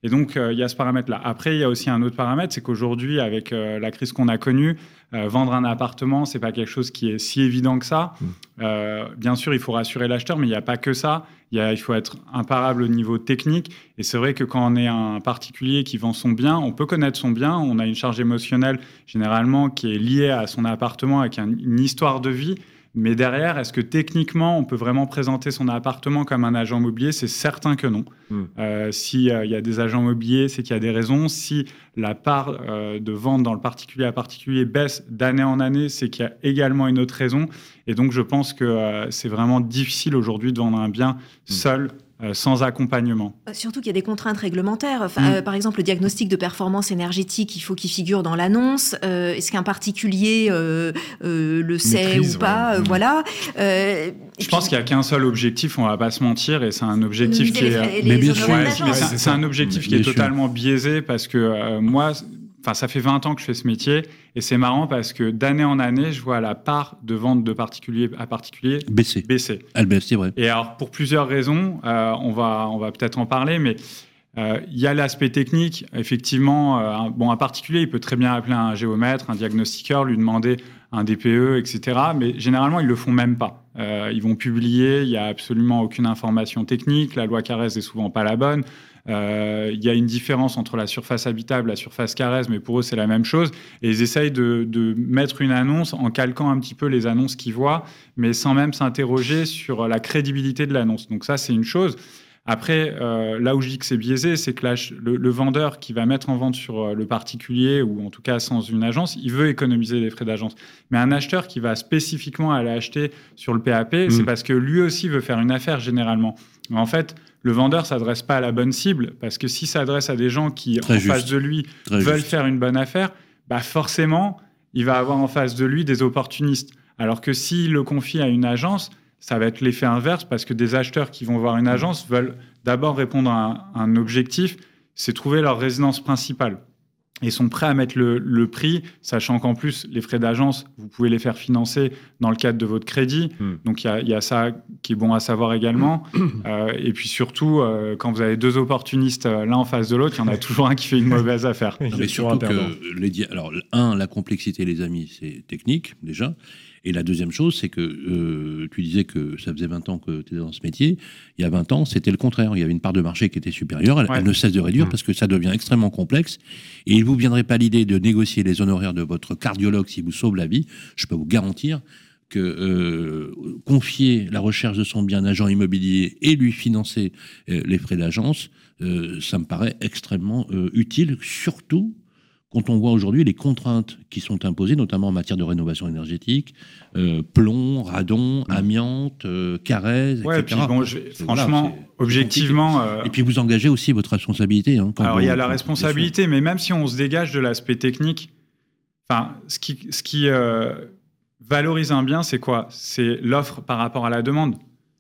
Et donc, euh, il y a ce paramètre-là. Après, il y a aussi un autre paramètre, c'est qu'aujourd'hui, avec euh, la crise qu'on a connue, euh, vendre un appartement, c'est pas quelque chose qui est si évident que ça. Mmh. Euh, bien sûr, il faut rassurer l'acheteur, mais il n'y a pas que ça. Il, y a, il faut être imparable au niveau technique. Et c'est vrai que quand on est un particulier qui vend son bien, on peut connaître son bien. On a une charge émotionnelle, généralement, qui est liée à son appartement, avec un, une histoire de vie. Mais derrière, est-ce que techniquement, on peut vraiment présenter son appartement comme un agent immobilier ? C'est certain que non. Mmh. Euh, S'il euh, y a des agents immobiliers, c'est qu'il y a des raisons. Si la part euh, de vente dans le particulier à particulier baisse d'année en année, c'est qu'il y a également une autre raison. Et donc, je pense que euh, c'est vraiment difficile aujourd'hui de vendre un bien mmh. seul, Euh, sans accompagnement. Surtout qu'il y a des contraintes réglementaires. Enfin, mmh. euh, par exemple, le diagnostic de performance énergétique, il faut qu'il figure dans l'annonce. Euh, est-ce qu'un particulier euh, euh, le sait Maîtrise, ou pas ouais. euh, mmh. Voilà. Euh, Je pense qu'il n'y a qu'un seul objectif, on ne va pas se mentir, et c'est un objectif qui les, est... Les, les mais bien sûr. Ouais, mais c'est, c'est un objectif mais qui est sûr. totalement biaisé parce que euh, moi... Enfin, ça fait vingt ans que je fais ce métier et c'est marrant parce que d'année en année, je vois la part de vente de particulier à particulier baisser. baisser. Elle baisse, c'est vrai. Et alors, pour plusieurs raisons, euh, on, va, on va peut-être en parler, mais il euh, y a l'aspect technique. Effectivement, euh, un, bon, un particulier, il peut très bien appeler un géomètre, un diagnostiqueur, lui demander un D P E, et cetera. Mais généralement, ils ne le font même pas. Euh, ils vont publier, il n'y a absolument aucune information technique. La loi Carrez n'est souvent pas la bonne. Il euh, y a une différence entre la surface habitable et la surface Carrez, mais pour eux, c'est la même chose. Et ils essayent de, de mettre une annonce en calquant un petit peu les annonces qu'ils voient, mais sans même s'interroger sur la crédibilité de l'annonce. Donc ça, c'est une chose. Après, euh, là où je dis que c'est biaisé, c'est que la, le, le vendeur qui va mettre en vente sur le particulier, ou en tout cas sans une agence, il veut économiser les frais d'agence. Mais un acheteur qui va spécifiquement aller acheter sur le P A P, mmh. c'est parce que lui aussi veut faire une affaire généralement. Mais en fait, le vendeur ne s'adresse pas à la bonne cible, parce que s'il s'adresse à des gens qui, Très en juste. face de lui, Très veulent juste. faire une bonne affaire, bah forcément, il va avoir en face de lui des opportunistes. Alors que s'il le confie à une agence, ça va être l'effet inverse, parce que des acheteurs qui vont voir une agence veulent d'abord répondre à un, à un objectif, c'est trouver leur résidence principale. Et sont prêts à mettre le, le prix, sachant qu'en plus, les frais d'agence, vous pouvez les faire financer dans le cadre de votre crédit. Mmh. Donc, il y a, y a ça qui est bon à savoir également. euh, et puis surtout, euh, quand vous avez deux opportunistes euh, l'un en face de l'autre, il y en a toujours un qui fait une mauvaise affaire. Non, mais surtout que, les di- alors, un, la complexité, les amis, c'est technique, déjà. Et la deuxième chose, c'est que euh, tu disais que ça faisait vingt ans que tu étais dans ce métier. Il y a vingt ans, c'était le contraire. Il y avait une part de marché qui était supérieure. Elle, ouais. elle ne cesse de réduire mmh. parce que ça devient extrêmement complexe. Et il ne vous viendrait pas l'idée de négocier les honoraires de votre cardiologue s'il vous sauve la vie. Je peux vous garantir que euh, confier la recherche de son bien à un agent immobilier et lui financer euh, les frais d'agence, euh, ça me paraît extrêmement euh, utile, surtout quand on voit aujourd'hui les contraintes qui sont imposées, notamment en matière de rénovation énergétique, euh, plomb, radon, amiante, euh, Carrez, ouais, et cetera. Puis bon, je, franchement, voilà, objectivement... Euh... Et puis vous engagez aussi votre responsabilité. Hein, quand Alors vous, il y a la responsabilité, mais même si on se dégage de l'aspect technique, enfin, ce qui, ce qui euh, valorise un bien, c'est quoi ? C'est l'offre par rapport à la demande.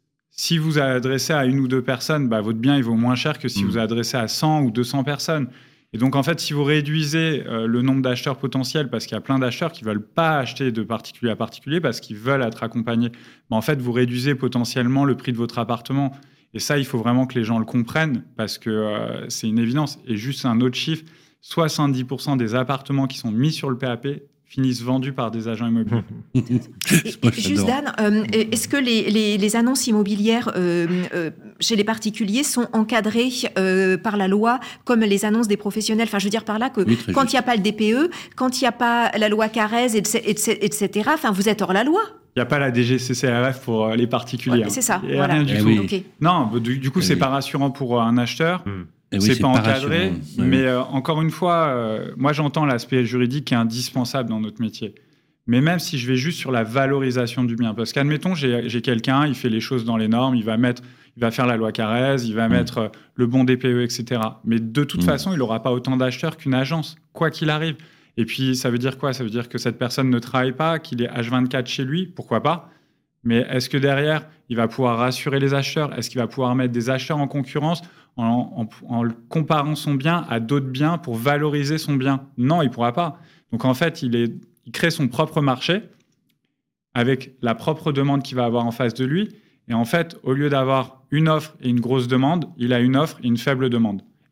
Si vous adressez à une ou deux personnes, bah, votre bien il vaut moins cher que si mmh. vous adressez à cent ou deux cents personnes. Et donc, en fait, si vous réduisez euh, le nombre d'acheteurs potentiels, parce qu'il y a plein d'acheteurs qui ne veulent pas acheter de particulier à particulier, parce qu'ils veulent être accompagnés, ben, en fait, vous réduisez potentiellement le prix de votre appartement. Et ça, il faut vraiment que les gens le comprennent, parce que euh, c'est une évidence. Et juste un autre chiffre, soixante-dix pour cent des appartements qui sont mis sur le P A P finissent vendus par des agents immobiliers. Juste Dan, euh, est-ce que les, les, les annonces immobilières euh, euh, chez les particuliers sont encadrées euh, par la loi comme les annonces des professionnels ? Enfin, je veux dire par là que oui, quand il n'y a pas le D P E, quand il n'y a pas la loi Carrez, et cetera, enfin, vous êtes hors la loi ? Il n'y a pas la D G C C R F pour les particuliers. Ouais, c'est ça, hein. voilà. Rien du eh tout. Oui. Okay. Non, du, du coup, eh c'est oui. pas rassurant pour un acheteur. Mmh. Eh c'est, oui, c'est pas encadré, pas mais euh, encore une fois, euh, moi j'entends l'aspect juridique qui est indispensable dans notre métier. Mais même si je vais juste sur la valorisation du bien, parce qu'admettons, j'ai, j'ai quelqu'un, il fait les choses dans les normes, il va mettre, il va faire la loi Carrez, il va mmh. mettre euh, le bon D P E, et cetera. Mais de toute mmh. façon, il n'aura pas autant d'acheteurs qu'une agence, quoi qu'il arrive. Et puis, ça veut dire quoi ? Ça veut dire que cette personne ne travaille pas, qu'il est H vingt-quatre chez lui, pourquoi pas ? Mais est-ce que derrière, il va pouvoir rassurer les acheteurs ? Est-ce qu'il va pouvoir mettre des acheteurs en concurrence en, en, en comparant son bien à d'autres biens pour valoriser son bien ? Non, il ne pourra pas. Donc, en fait, il, est, il crée son propre marché avec la propre demande qu'il va avoir en face de lui. Et en fait, au lieu d'avoir une offre et une grosse demande, il a une offre et une faible demande.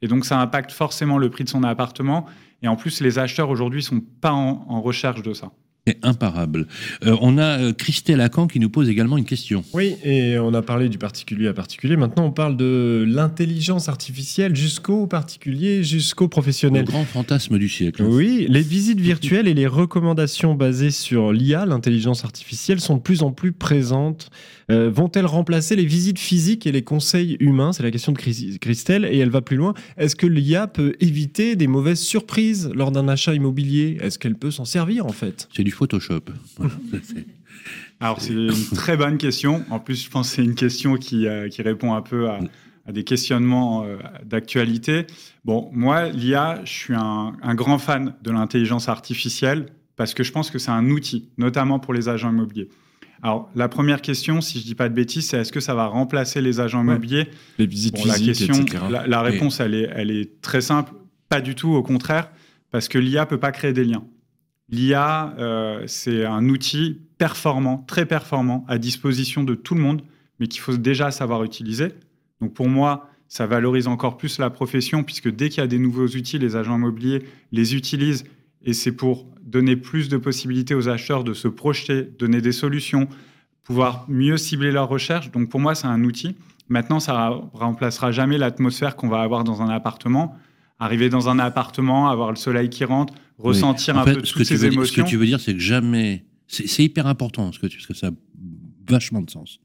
Et donc, ça impacte forcément le prix de son appartement. Et en plus, les acheteurs aujourd'hui ne sont pas en, en recherche de ça. C'est imparable. Euh, on a euh, Christelle Lacan qui nous pose également une question. Oui, et on a parlé du particulier à particulier. Maintenant, on parle de l'intelligence artificielle jusqu'au particulier, jusqu'au professionnel. Le grand fantasme du siècle. Oui, les visites virtuelles et les recommandations basées sur l'I A, l'intelligence artificielle, sont de plus en plus présentes. Euh, vont-elles remplacer les visites physiques et les conseils humains ? C'est la question de Christelle, et elle va plus loin. Est-ce que l'I A peut éviter des mauvaises surprises lors d'un achat immobilier ? Est-ce qu'elle peut s'en servir, en fait ? C'est du Photoshop. Voilà, c'est... Alors, c'est une très bonne question. En plus, je pense que c'est une question qui, euh, qui répond un peu à, à des questionnements euh, d'actualité. Bon, moi, l'I A, je suis un, un grand fan de l'intelligence artificielle parce que je pense que c'est un outil, notamment pour les agents immobiliers. Alors, la première question, si je ne dis pas de bêtises, c'est est-ce que ça va remplacer les agents immobiliers ? Ouais. Les visites bon, physiques, la question, et cetera. La, la réponse, elle est, elle est très simple. Pas du tout, au contraire, parce que l'I A ne peut pas créer des liens. L'I A, euh, c'est un outil performant, très performant, à disposition de tout le monde, mais qu'il faut déjà savoir utiliser. Donc pour moi, ça valorise encore plus la profession, puisque dès qu'il y a des nouveaux outils, les agents immobiliers les utilisent, et c'est pour donner plus de possibilités aux acheteurs de se projeter, donner des solutions, pouvoir mieux cibler leurs recherches. Donc pour moi, c'est un outil. Maintenant, ça ne remplacera jamais l'atmosphère qu'on va avoir dans un appartement. Arriver dans un appartement, avoir le soleil qui rentre, ressentir oui. un fait, peu toutes ce ces émotions. Dire, ce que tu veux dire, c'est que jamais... C'est, c'est hyper important, ce que tu, parce que ça a vachement de sens.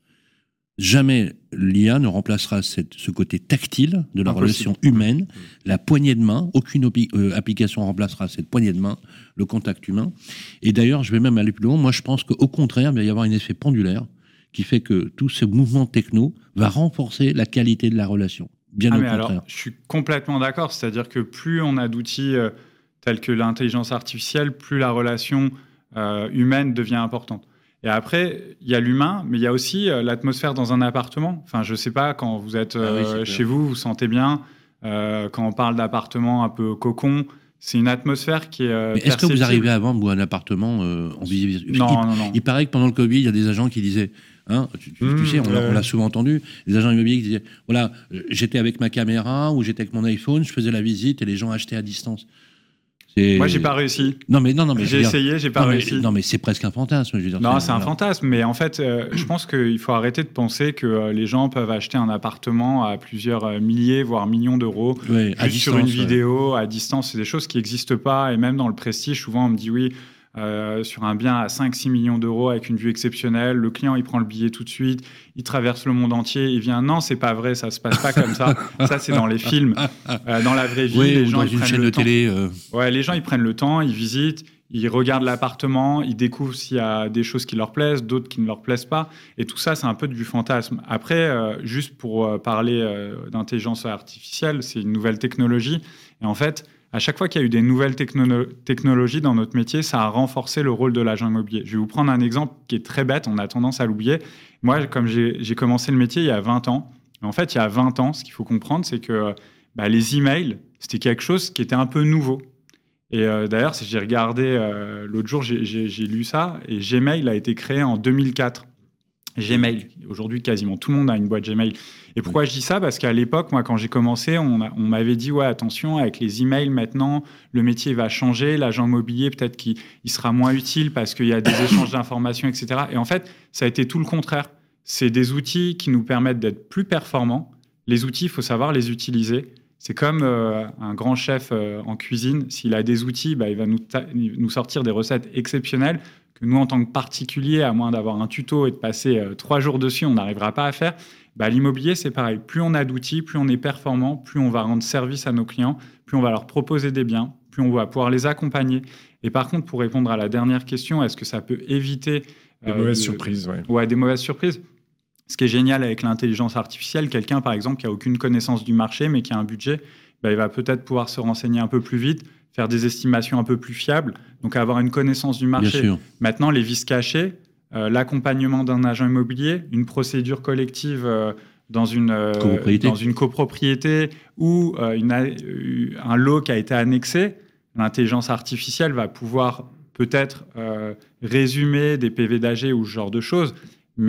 Jamais l'I A ne remplacera cette, ce côté tactile de la Impossible. relation humaine, la poignée de main. Aucune opi- euh, application remplacera cette poignée de main, le contact humain. Et d'ailleurs, je vais même aller plus loin. Moi, je pense qu'au contraire, il va y avoir un effet pendulaire qui fait que tout ce mouvement techno va renforcer la qualité de la relation. Bien ah au mais contraire. Alors, je suis complètement d'accord. C'est-à-dire que plus on a d'outils euh, tels que l'intelligence artificielle, plus la relation euh, humaine devient importante. Et après, il y a l'humain, mais il y a aussi euh, l'atmosphère dans un appartement. Enfin, je ne sais pas, quand vous êtes euh, ah oui, chez vous, vous vous sentez bien. Euh, quand on parle d'appartement un peu cocon, c'est une atmosphère qui est euh, mais est-ce que vous arrivez à vendre un appartement euh, en visite virtuelle ? Non, il, non, non. Il paraît que pendant le Covid, il y a des agents qui disaient... Hein, tu, tu, mmh, tu sais, on, ouais. on l'a souvent entendu, les agents immobiliers qui disaient, voilà, j'étais avec ma caméra ou j'étais avec mon iPhone, je faisais la visite et les gens achetaient à distance. C'est... Moi, j'ai pas réussi. Non, mais non, non, mais j'ai essayé, j'ai pas non, réussi. Mais, non, mais c'est presque un fantasme. Je veux dire, non, c'est, c'est un voilà. fantasme, mais en fait, euh, je pense qu'il faut arrêter de penser que euh, les gens peuvent acheter un appartement à plusieurs euh, milliers, voire millions d'euros, ouais, juste à distance, sur une ouais. vidéo, à distance. C'est des choses qui n'existent pas, et même dans le prestige, souvent on me dit oui. Euh, sur un bien à cinq six millions d'euros avec une vue exceptionnelle, le client il prend le billet tout de suite, il traverse le monde entier, il vient. Non, c'est pas vrai, ça se passe pas comme ça. Ça c'est dans les films. Euh, dans la vraie vie, oui, les ou gens dans ils une prennent chaîne le de temps. télé. Euh... Ouais, les gens ils prennent le temps, ils visitent, ils regardent l'appartement, ils découvrent s'il y a des choses qui leur plaisent, d'autres qui ne leur plaisent pas, et tout ça c'est un peu du fantasme. Après, euh, juste pour euh, parler euh, d'intelligence artificielle, c'est une nouvelle technologie, et en fait. À chaque fois qu'il y a eu des nouvelles techno- technologies dans notre métier, ça a renforcé le rôle de l'agent immobilier. Je vais vous prendre un exemple qui est très bête, on a tendance à l'oublier. Moi, comme j'ai, j'ai commencé le métier il y a vingt ans, en fait, il y a vingt ans, ce qu'il faut comprendre, c'est que bah, les emails, c'était quelque chose qui était un peu nouveau. Et euh, d'ailleurs, si j'ai regardé euh, l'autre jour, j'ai, j'ai, j'ai lu ça, et Gmail a été créé en deux mille quatre. Gmail. Aujourd'hui, quasiment tout le monde a une boîte Gmail. Et pourquoi je dis ça ? Parce qu'à l'époque, moi, quand j'ai commencé, on, a, on m'avait dit, ouais, attention, avec les emails maintenant, le métier va changer, l'agent immobilier, peut-être qu'il il sera moins utile parce qu'il y a des échanges d'informations, et cetera. Et en fait, ça a été tout le contraire. C'est des outils qui nous permettent d'être plus performants. Les outils, il faut savoir les utiliser. C'est comme euh, un grand chef euh, en cuisine. S'il a des outils, bah, il va nous, ta- nous sortir des recettes exceptionnelles que nous, en tant que particuliers, à moins d'avoir un tuto et de passer euh, trois jours dessus, on n'arrivera pas à faire. Bah, l'immobilier, c'est pareil. Plus on a d'outils, plus on est performant, plus on va rendre service à nos clients, plus on va leur proposer des biens, plus on va pouvoir les accompagner. Et par contre, pour répondre à la dernière question, est-ce que ça peut éviter... Des euh, mauvaises de... surprises, ouais. Ouais, des mauvaises surprises. Ce qui est génial avec l'intelligence artificielle, quelqu'un, par exemple, qui n'a aucune connaissance du marché, mais qui a un budget, bah, il va peut-être pouvoir se renseigner un peu plus vite, faire des estimations un peu plus fiables, donc avoir une connaissance du marché. Maintenant, les vices cachés, euh, l'accompagnement d'un agent immobilier, une procédure collective euh, dans, une, euh, dans une copropriété ou euh, une, euh, un lot qui a été annexé, l'intelligence artificielle va pouvoir peut-être euh, résumer des P V d'A G ou ce genre de choses, mais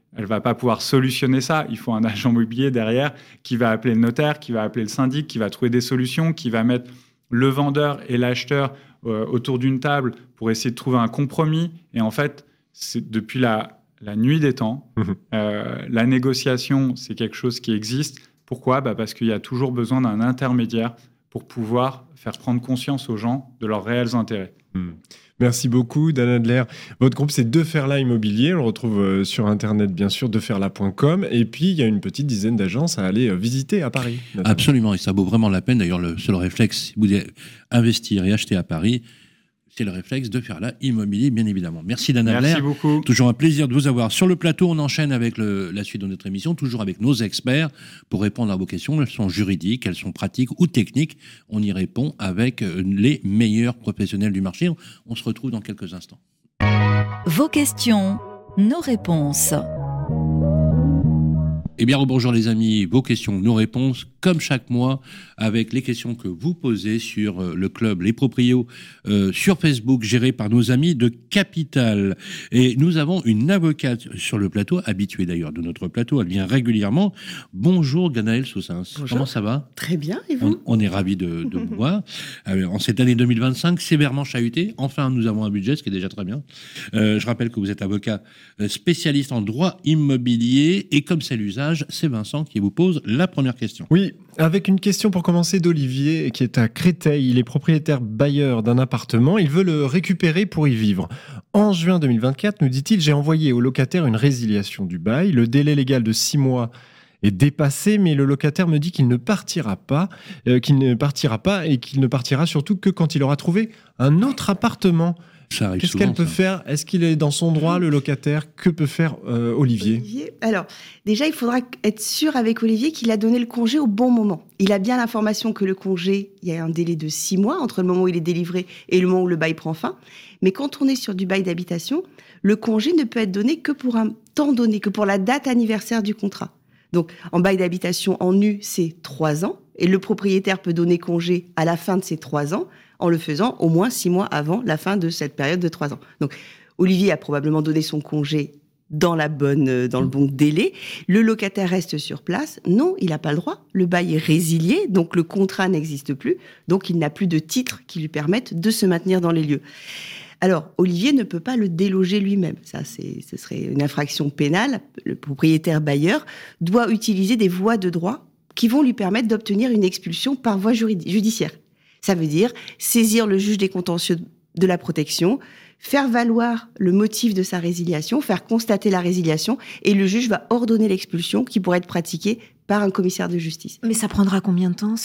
elle ne va pas pouvoir solutionner ça. Il faut un agent immobilier derrière qui va appeler le notaire, qui va appeler le syndic, qui va trouver des solutions, qui va mettre le vendeur et l'acheteur euh, autour d'une table pour essayer de trouver un compromis. Et en fait, c'est depuis la, la nuit des temps, mmh. euh, la négociation, c'est quelque chose qui existe. Pourquoi ? Bah parce qu'il y a toujours besoin d'un intermédiaire pour pouvoir faire prendre conscience aux gens de leurs réels intérêts. Mmh. Merci beaucoup, Dan Adler. Votre groupe, c'est Deferla Immobilier. On le retrouve sur Internet, bien sûr, deferla point com. Et puis, il y a une petite dizaine d'agences à aller visiter à Paris. Notamment. Absolument, et ça vaut vraiment la peine. D'ailleurs, le seul réflexe, si vous voulez investir et acheter à Paris, c'est le réflexe de faire là immobilier, bien évidemment. Merci Dan Adler. Merci beaucoup. Toujours un plaisir de vous avoir sur le plateau. On enchaîne avec le, la suite de notre émission, toujours avec nos experts pour répondre à vos questions. Elles sont juridiques, elles sont pratiques ou techniques. On y répond avec les meilleurs professionnels du marché. On, on se retrouve dans quelques instants. Vos questions, nos réponses. Eh bien, bonjour les amis, vos questions, nos réponses, comme chaque mois, avec les questions que vous posez sur euh, le club Les Proprios, euh, sur Facebook, géré par nos amis de Capital. Et nous avons une avocate sur le plateau, habituée d'ailleurs de notre plateau, elle vient régulièrement. Bonjour Ganaëlle Saussens, comment ça va ? Très bien, et vous ? On, on est ravis de, de vous voir. Alors, en cette année deux mille vingt-cinq, sévèrement chahuté, enfin nous avons un budget, ce qui est déjà très bien. Euh, je rappelle que vous êtes avocat spécialiste en droit immobilier, et comme c'est l'usage, c'est Vincent qui vous pose la première question. Oui, avec une question pour commencer d'Olivier, qui est à Créteil. Il est propriétaire bailleur d'un appartement. Il veut le récupérer pour y vivre. En juin deux mille vingt-quatre, nous dit-il, j'ai envoyé au locataire une résiliation du bail. Le délai légal de six mois est dépassé, mais le locataire me dit qu'il ne partira pas, euh, qu'il ne partira pas et qu'il ne partira surtout que quand il aura trouvé un autre appartement. Qu'est-ce souvent, qu'elle peut ça. faire ? Est-ce qu'il est dans son droit, le locataire ? Que peut faire euh, Olivier ? Olivier Alors, déjà, il faudra être sûr avec Olivier qu'il a donné le congé au bon moment. Il a bien l'information que le congé, il y a un délai de six mois entre le moment où il est délivré et le moment où le bail prend fin. Mais quand on est sur du bail d'habitation, le congé ne peut être donné que pour un temps donné, que pour la date anniversaire du contrat. Donc, en bail d'habitation, en nu, c'est trois ans. Et le propriétaire peut donner congé à la fin de ces trois ans, en le faisant au moins six mois avant la fin de cette période de trois ans. Donc, Olivier a probablement donné son congé dans, la bonne, dans le bon délai. Le locataire reste sur place. Non, il n'a pas le droit. Le bail est résilié, donc le contrat n'existe plus. Donc, il n'a plus de titre qui lui permettent de se maintenir dans les lieux. Alors, Olivier ne peut pas le déloger lui-même. Ça, c'est, ce serait une infraction pénale. Le propriétaire bailleur doit utiliser des voies de droit qui vont lui permettre d'obtenir une expulsion par voie juridique, judiciaire. Ça veut dire saisir le juge des contentieux de la protection, faire valoir le motif de sa résiliation, faire constater la résiliation, et le juge va ordonner l'expulsion qui pourrait être pratiquée par un commissaire de justice. Mais ça prendra combien de temps, ça ?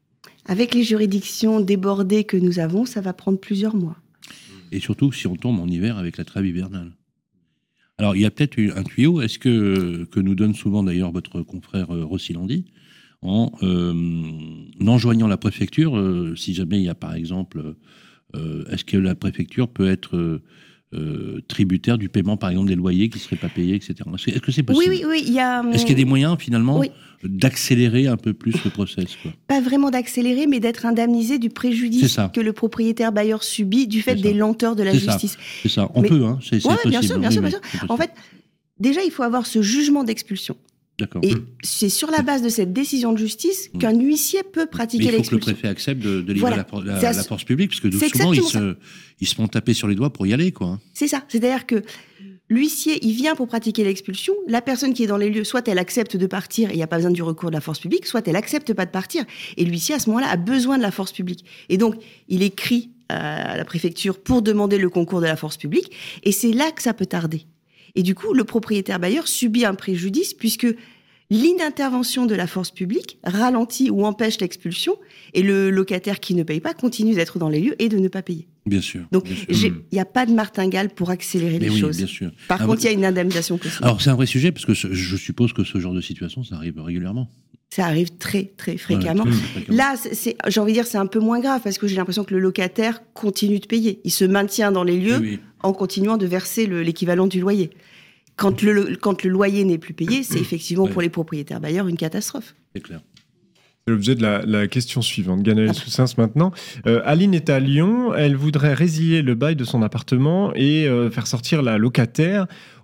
Avec les juridictions débordées que nous avons, ça va prendre plusieurs mois. Et surtout si on tombe en hiver avec la trêve hivernale. Alors, il y a peut-être un tuyau, est-ce que, que nous donne souvent d'ailleurs votre confrère euh, Rossilandi, en euh, enjoignant la préfecture, euh, si jamais il y a par exemple, euh, est-ce que la préfecture peut être euh, euh, tributaire du paiement par exemple des loyers qui ne seraient pas payés, et cetera. Est-ce que, est-ce que c'est possible ? Oui, oui, oui. Il y a, est-ce qu'il y a des moyens finalement oui. d'accélérer un peu plus le process, quoi ? Pas vraiment d'accélérer, mais d'être indemnisé du préjudice que le propriétaire bailleur subit du fait des lenteurs de la c'est justice. Ça. C'est ça, on mais... peut, hein, c'est, c'est ouais, possible. Bien sûr, bien oui, sûr, bien sûr. En fait, déjà, il faut avoir ce jugement d'expulsion. D'accord. Et c'est sur la base de cette décision de justice qu'un huissier peut pratiquer l'expulsion. Mais il faut l'expulsion. que le préfet accepte de, de livrer voilà. la, la, la force publique, parce que souvent, ils se, ils se font taper sur les doigts pour y aller, quoi. C'est ça. C'est-à-dire que l'huissier, il vient pour pratiquer l'expulsion. La personne qui est dans les lieux, soit elle accepte de partir et il n'y a pas besoin du recours de la force publique, soit elle accepte pas de partir. Et l'huissier, à ce moment-là, a besoin de la force publique. Et donc, il écrit à la préfecture pour demander le concours de la force publique. Et c'est là que ça peut tarder. Et du coup, le propriétaire bailleur subit un préjudice puisque l'inintervention de la force publique ralentit ou empêche l'expulsion et le locataire qui ne paye pas continue d'être dans les lieux et de ne pas payer. Bien sûr. Donc, il n'y a pas de martingale pour accélérer Mais les oui, choses. Bien sûr. Par un contre, il vrai... y a une indemnisation possible. Alors, c'est un vrai sujet parce que ce, je suppose que ce genre de situation, ça arrive régulièrement. Ça arrive très, très fréquemment. Ouais, très fréquemment. Là, c'est, c'est, j'ai envie de dire, c'est un peu moins grave parce que j'ai l'impression que le locataire continue de payer. Il se maintient dans les lieux oui, oui. en continuant de verser le, l'équivalent du loyer. Quand le, quand le loyer n'est plus payé, c'est effectivement ouais. pour les propriétaires bailleurs une catastrophe. C'est clair. C'est l'objet de la, la question suivante. Ganaëlle Saussens maintenant. Euh, Aline est à Lyon. Elle voudrait résilier le bail de son appartement et euh, faire sortir la locataire.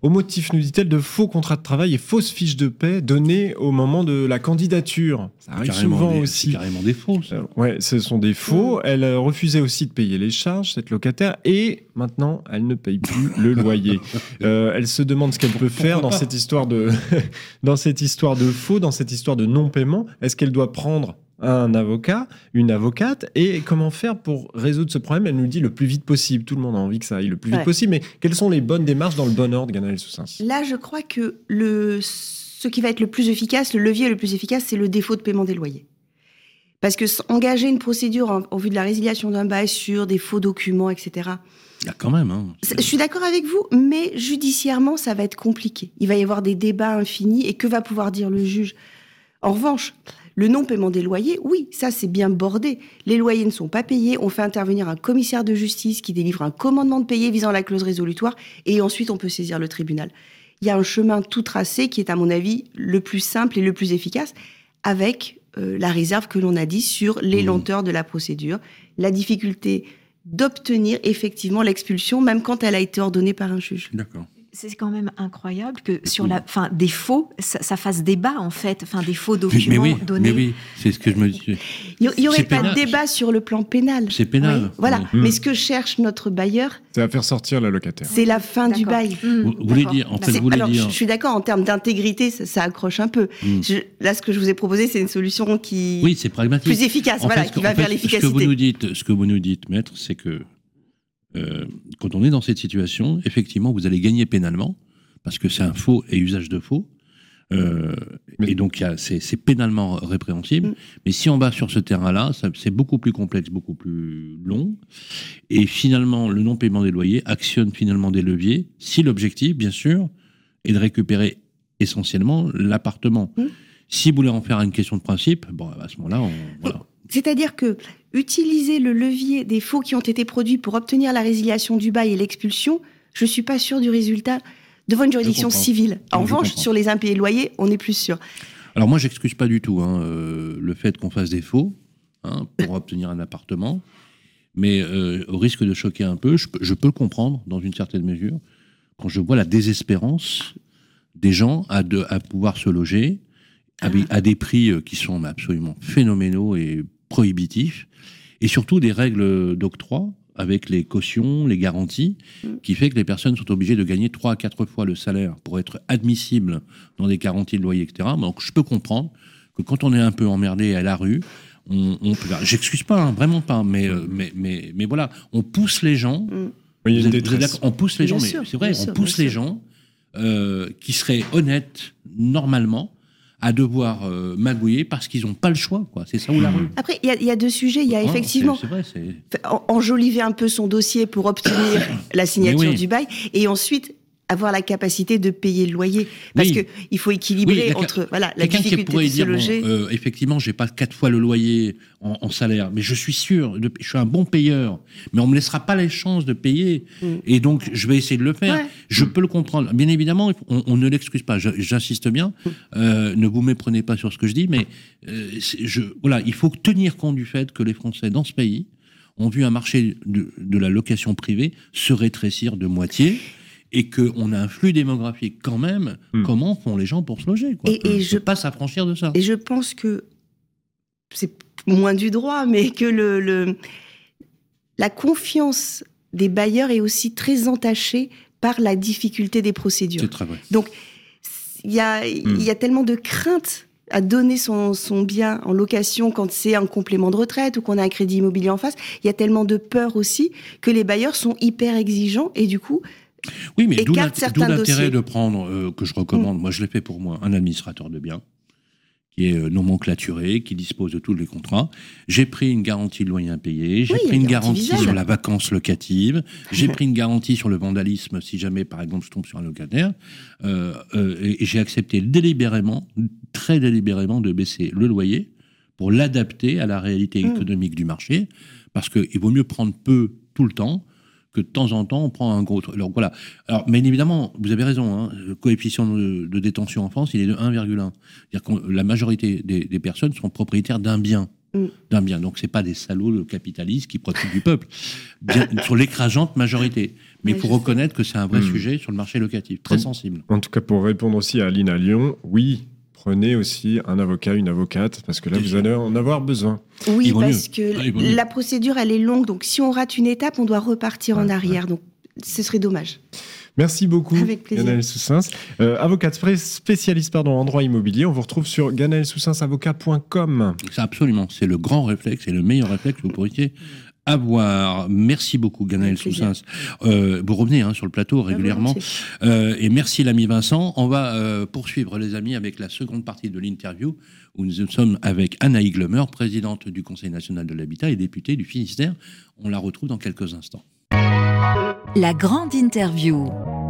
au motif, nous dit-elle, de faux contrats de travail et fausses fiches de paie données au moment de la candidature. Ça arrive Carrément souvent des- aussi. C'est carrément des faux. ça. Euh, Ouais, ce sont des faux. Elle euh, refusait aussi de payer les charges, cette locataire, et maintenant, elle ne paye plus le loyer. Euh, elle se demande ce qu'elle peut faire dans cette histoire de, dans cette histoire de faux, dans cette histoire de non-paiement. Est-ce qu'elle doit prendre un avocat, une avocate, et comment faire pour résoudre ce problème? Elle nous dit le plus vite possible. Tout le monde a envie que ça aille le plus vite Ouais. possible, mais quelles sont les bonnes démarches dans le bon ordre, Ganaëlle Soussens? Là, je crois que le, ce qui va être le plus efficace, le levier le plus efficace, c'est le défaut de paiement des loyers. Parce que s- engager une procédure en, en vue de la résiliation d'un bail sur des faux documents, et cetera. Il y a quand même. Hein. C'est- Je suis d'accord avec vous, mais judiciairement, ça va être compliqué. Il va y avoir des débats infinis, et que va pouvoir dire le juge? En revanche, le non-paiement des loyers, oui, ça c'est bien bordé. Les loyers ne sont pas payés, on fait intervenir un commissaire de justice qui délivre un commandement de payer visant la clause résolutoire, et ensuite on peut saisir le tribunal. Il y a un chemin tout tracé qui est, à mon avis, le plus simple et le plus efficace, avec euh, la réserve que l'on a dit sur les Mmh. lenteurs de la procédure, la difficulté d'obtenir effectivement l'expulsion, même quand elle a été ordonnée par un juge. D'accord. C'est quand même incroyable que sur la, fin, des faux, ça, ça fasse débat en fait, enfin des faux Mais, documents mais oui, donnés. mais oui, c'est ce que je me dis. Il n'y aurait C'est pas pénal. de débat sur le plan pénal. C'est pénal. Oui, voilà. Oui. Mais ce que cherche notre bailleur, Ça va faire sortir la locataire. c'est la fin du D'accord. bail. Mmh, Vous, vous voulez d'accord. dire, en fait, C'est- vous voulez alors, dire. je, je suis d'accord, en termes d'intégrité, ça, ça accroche un peu. Hmm. Je- là, ce que je vous ai proposé, c'est une solution qui Oui, c'est pragmatique. plus efficace, En voilà, fait, ce qui que- va en fait, vers Ce que l'efficacité. vous nous dites, ce que vous nous dites, maître, c'est que euh, quand on est dans cette situation, effectivement, vous allez gagner pénalement parce que c'est un faux et usage de faux. Euh, Mais- et donc, il y a- c'est c'est pénalement répréhensible. Mm. Mais si on va sur ce terrain-là, ça- c'est beaucoup plus complexe, beaucoup plus long. Et finalement, le non-paiement des loyers actionne finalement des leviers, si l'objectif, bien sûr, est de récupérer essentiellement l'appartement. Mm. Si vous voulez en faire une question de principe, bon, à ce moment-là, on, voilà. C'est-à-dire que utiliser le levier des faux qui ont été produits pour obtenir la résiliation du bail et l'expulsion, je suis pas sûre du résultat devant une juridiction comprends. civile. En Je revanche, comprends. sur les impayés de loyer, on est plus sûr. Alors moi, j'excuse pas du tout hein, euh, le fait qu'on fasse des faux hein, pour obtenir un appartement, mais euh, au risque de choquer un peu, je, peux- je peux le comprendre dans une certaine mesure quand je vois la désespérance des gens à, de, à pouvoir se loger avec- à des prix euh, qui sont absolument phénoménaux et prohibitifs, et surtout des règles d'octroi avec les cautions, les garanties, qui fait que les personnes sont obligées de gagner trois à quatre fois le salaire pour être admissibles dans des garanties de loyer, et cetera. Donc je peux comprendre que quand on est un peu emmerdé à la rue, on, on peut... J'excuse pas, hein, vraiment pas, mais, euh, mais, mais, mais voilà, on pousse les gens. Mm. Oui, il y a Vous une êtes- vous êtes détresse. d'accord On pousse les Bien gens, sûr, mais c'est vrai, bien on sûr, pousse bien les sûr. gens euh, qui seraient honnêtes, normalement, à devoir euh, magouiller parce qu'ils n'ont pas le choix, quoi. C'est ça ou la rue. Après, il y, a- il y a deux sujets. Il y a Non, effectivement c'est- C'est vrai, c'est... en- enjoliver un peu son dossier pour obtenir la signature Mais oui. du bail, et ensuite avoir la capacité de payer le loyer. Parce Oui. que il faut équilibrer Oui, la- entre voilà, la Quelqu'un qui difficulté pourrait de se dire, bon, loger. euh, effectivement, j'ai pas quatre fois le loyer en, en salaire, mais je suis sûr, de- je suis un bon payeur, mais on me laissera pas les chances de payer, Mm. et donc je vais essayer de le faire. Ouais. Je peux le comprendre. Bien évidemment, on, on ne l'excuse pas. Je- J'insiste bien. Euh, ne vous méprenez pas sur ce que je dis, mais euh, c'est- je, voilà, il faut tenir compte du fait que les Français dans ce pays ont vu un marché de, de la location privée se rétrécir de moitié. Et qu'on a un flux démographique quand même, Mm. comment font les gens pour se loger quoi. Et- et On je- peut pas s'affranchir de ça. Et je pense que c'est moins du droit, mais que le, le- la confiance des bailleurs est aussi très entachée par la difficulté des procédures. C'est très vrai. Donc, il y a, il y a tellement de crainte à donner son, son bien en location quand c'est un complément de retraite ou qu'on a un crédit immobilier en face. Il y a tellement de peur aussi que les bailleurs sont hyper exigeants et du coup, Oui, mais d'où écarte l'int- d'où certains l'intérêt dossiers. de prendre, euh, que je recommande, moi je l'ai fait pour moi, un administrateur de biens, qui est euh, nomenclaturé, qui dispose de tous les contrats. J'ai pris une garantie de loyer impayé, j'ai Oui, il y a pris une une garantie garantie Visale. sur la vacance locative, j'ai pris une garantie sur le vandalisme si jamais, par exemple, je tombe sur un locataire, euh, euh, et, et j'ai accepté délibérément, très délibérément, de baisser le loyer pour l'adapter à la réalité Mm. économique du marché, parce qu'il vaut mieux prendre peu tout le temps que de temps en temps, on prend un gros truc. Alors voilà. Alors, mais évidemment, vous avez raison, hein, le coefficient de, de détention en France, il est de un virgule un. C'est-à-dire que la majorité des, des personnes sont propriétaires d'un bien. Mm. D'un bien. Donc, c'est pas des salauds capitalistes qui profitent du peuple. Bien, sur l'écrasante majorité. Mais il Ouais, faut je reconnaître que c'est un vrai Mmh. sujet sur le marché locatif, très Mmh. sensible. En tout cas, pour répondre aussi à Aline à Lyon, oui, prenez aussi un avocat, une avocate, parce que là, Bien vous sûr. allez en avoir besoin. Oui, Il vaut parce mieux. que Ah, il vaut mieux. la procédure, elle est longue. Donc, si on rate une étape, on doit repartir en Ouais, arrière. Donc, ce serait dommage. Merci beaucoup, Avec plaisir. Ganaëlle Soussens. Euh, avocate spé- spécialiste pardon, en droit immobilier, on vous retrouve sur ganaëlle soussens avocat point com. C'est absolument, c'est le grand réflexe et le meilleur réflexe que vous pourriez avoir. Merci beaucoup, Ganaëlle Avec plaisir. Soussens. Euh, vous revenez hein, sur le plateau régulièrement. volontiers. Euh, et merci l'ami Vincent. On va euh, poursuivre les amis avec la seconde partie de l'interview où nous sommes avec Anaï Glemer, présidente du Conseil national de l'habitat et députée du Finistère. On la retrouve dans quelques instants. La grande interview.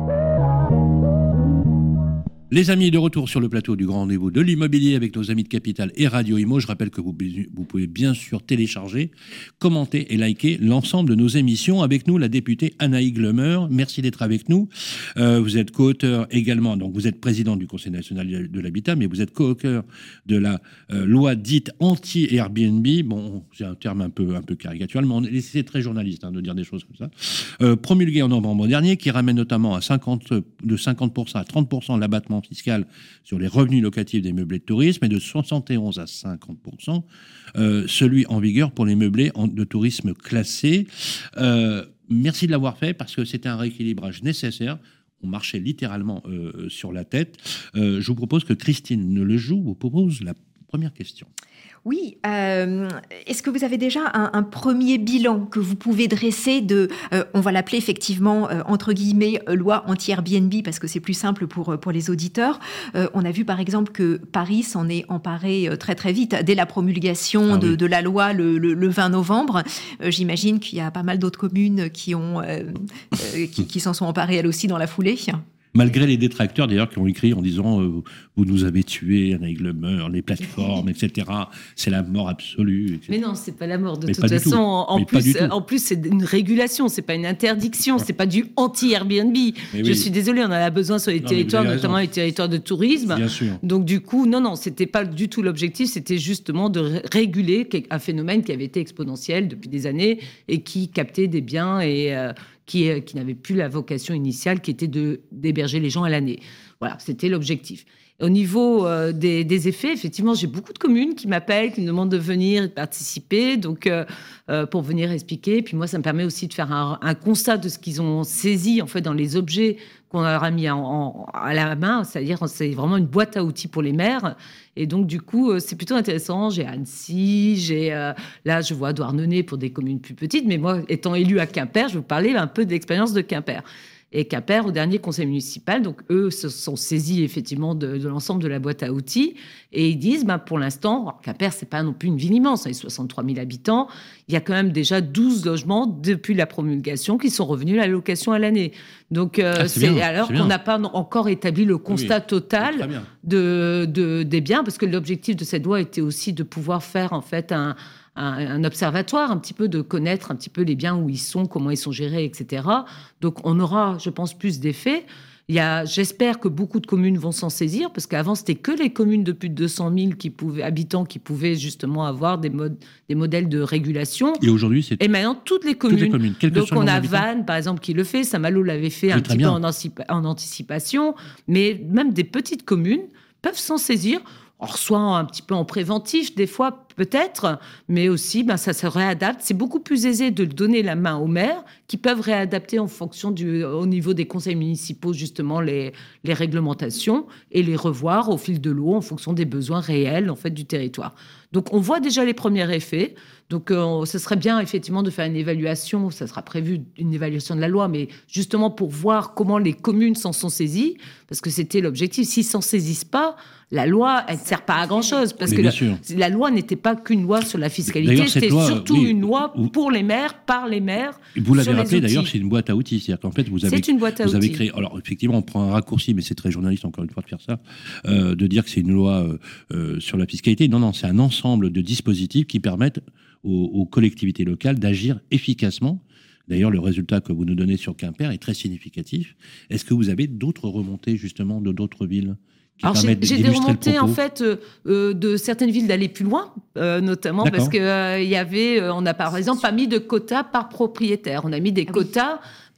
Les amis, de retour sur le plateau du grand rendez-vous de l'immobilier avec nos amis de Capital et Radio Imo. Je rappelle que vous, vous pouvez bien sûr télécharger, commenter et liker l'ensemble de nos émissions. Avec nous, la députée Anaï Glemer. Merci d'être avec nous. Euh, vous êtes co-auteur également, donc vous êtes président du Conseil national de l'habitat, mais vous êtes co-auteur de la euh, loi dite anti-Airbnb. Bon, c'est un terme un peu, un peu caricatural, mais c'est très journaliste hein, de dire des choses comme ça. Euh, promulgué en novembre dernier, qui ramène notamment à cinquante, de cinquante pour cent à trente pour cent l'abattement fiscal sur les revenus locatifs des meublés de tourisme et de soixante et onze à cinquante pour cent euh, celui en vigueur pour les meublés en, de tourisme classés. Euh, merci de l'avoir fait parce que c'était un rééquilibrage nécessaire. On marchait littéralement euh, sur la tête. Euh, je vous propose que Christine Lejoux vous propose la première question. Oui, euh, est-ce que vous avez déjà un, un premier bilan que vous pouvez dresser de, euh, on va l'appeler effectivement, euh, entre guillemets, euh, loi anti-Airbnb, parce que c'est plus simple pour, pour les auditeurs. Euh, on a vu par exemple que Paris s'en est emparé euh, très très vite, dès la promulgation Ah de, oui. de la loi le, le, le vingt novembre. Euh, j'imagine qu'il y a pas mal d'autres communes qui, ont, euh, euh, qui, qui s'en sont emparées elles aussi dans la foulée. Malgré les détracteurs, d'ailleurs, qui ont écrit en disant euh, « Vous nous avez tués, Anaï Glemer, les plateformes, et cetera. C'est la mort absolue. » et cetera. Mais non, c'est pas la mort. De Mais toute pas du façon, tout. en Mais pas du plus, tout. en plus, c'est une régulation, c'est pas une interdiction, c'est pas du anti-Airbnb. Je oui. suis désolée, on en a besoin sur les Non, mais territoires, vous avez notamment raison. les territoires de tourisme. Bien sûr. Donc du coup, non, non, c'était pas du tout l'objectif, c'était justement de ré- réguler un phénomène qui avait été exponentiel depuis des années et qui captait des biens et euh, qui, euh, qui n'avait plus la vocation initiale qui était de d'héberger les gens à l'année. Voilà, c'était l'objectif. Au niveau euh, des, des effets, effectivement, j'ai beaucoup de communes qui m'appellent, qui me demandent de venir et de participer, donc euh, euh, pour venir expliquer. Puis moi, ça me permet aussi de faire un, un constat de ce qu'ils ont saisi en fait dans les objets qu'on leur a mis en, en- à la main, c'est-à-dire c'est vraiment une boîte à outils pour les maires. Et donc du coup, euh, c'est plutôt intéressant. J'ai Annecy, j'ai euh, là, je vois Douarnenez pour des communes plus petites, mais moi, étant élue à Quimper, je vais vous parler un peu de l'expérience de Quimper. Et Quimper, au dernier conseil municipal, donc eux se sont saisis effectivement de, de l'ensemble de la boîte à outils et ils disent, ben, pour l'instant, alors, Quimper, c'est pas non plus une ville immense, hein, il y a soixante-trois mille habitants, il y a quand même déjà douze logements depuis la promulgation qui sont revenus à la location à l'année. Donc, euh, Ah, c'est c'est bien, alors c'est qu'on bien. n'a pas encore établi le constat Très total bien. de, de- des biens, parce que l'objectif de cette loi était aussi de pouvoir faire en fait un, un, un observatoire, un petit peu de connaître un petit peu les biens où ils sont, comment ils sont gérés, et cetera. Donc on aura, je pense, plus d'effets. Il y a, j'espère que beaucoup de communes vont s'en saisir, parce qu'avant, c'était que les communes de plus de deux cent mille qui pouvaient, habitants qui pouvaient justement avoir des, modes, des modèles de régulation. Et aujourd'hui, c'est Et maintenant, toutes les communes. toutes les communes. Quel que Donc, soit le on nombre a d'habitants. Vannes, par exemple, qui le fait. Saint-Malo l'avait fait Oui, un très petit bien. peu en, ancipa- en anticipation. Mais même des petites communes peuvent s'en saisir. Alors, soit un petit peu en préventif, des fois, peut-être, mais aussi, ben, ça se réadapte. C'est beaucoup plus aisé de donner la main aux maires qui peuvent réadapter en fonction du, au niveau des conseils municipaux, justement, les, les réglementations et les revoir au fil de l'eau en fonction des besoins réels, en fait, du territoire. Donc, on voit déjà les premiers effets. Donc, euh, ce serait bien, effectivement, de faire une évaluation. Ça sera prévu, une évaluation de la loi, mais justement pour voir comment les communes s'en sont saisies, parce que c'était l'objectif. S'ils s'en saisissent pas, la loi, elle ne sert pas à grand-chose, parce Mais que bien la, sûr. la loi n'était pas qu'une loi sur la fiscalité, D'ailleurs, cette c'était loi, surtout oui, une loi vous- pour les maires, par les maires. Vous l'avez sur les rappelé d'ailleurs, outils. c'est une boîte à outils. C'est-à-dire qu'en fait, vous avez, C'est une boîte à vous avez outils. créé. Alors, effectivement, on prend un raccourci, mais c'est très journaliste, encore une fois, de faire ça, euh, de dire que c'est une loi euh, euh, sur la fiscalité. Non, non, c'est un ensemble de dispositifs qui permettent aux, aux collectivités locales d'agir efficacement. D'ailleurs, le résultat que vous nous donnez sur Quimper est très significatif. Est-ce que vous avez d'autres remontées, justement, de d'autres villes qui Alors, j'ai permettent j'ai des d'illustrer le remontées, en propos fait, euh, euh, de certaines villes d'aller plus loin, euh, notamment D'accord. parce que euh, il y avait, euh, on n'a par exemple pas mis de quotas par propriétaire. On a mis des Ah oui. quotas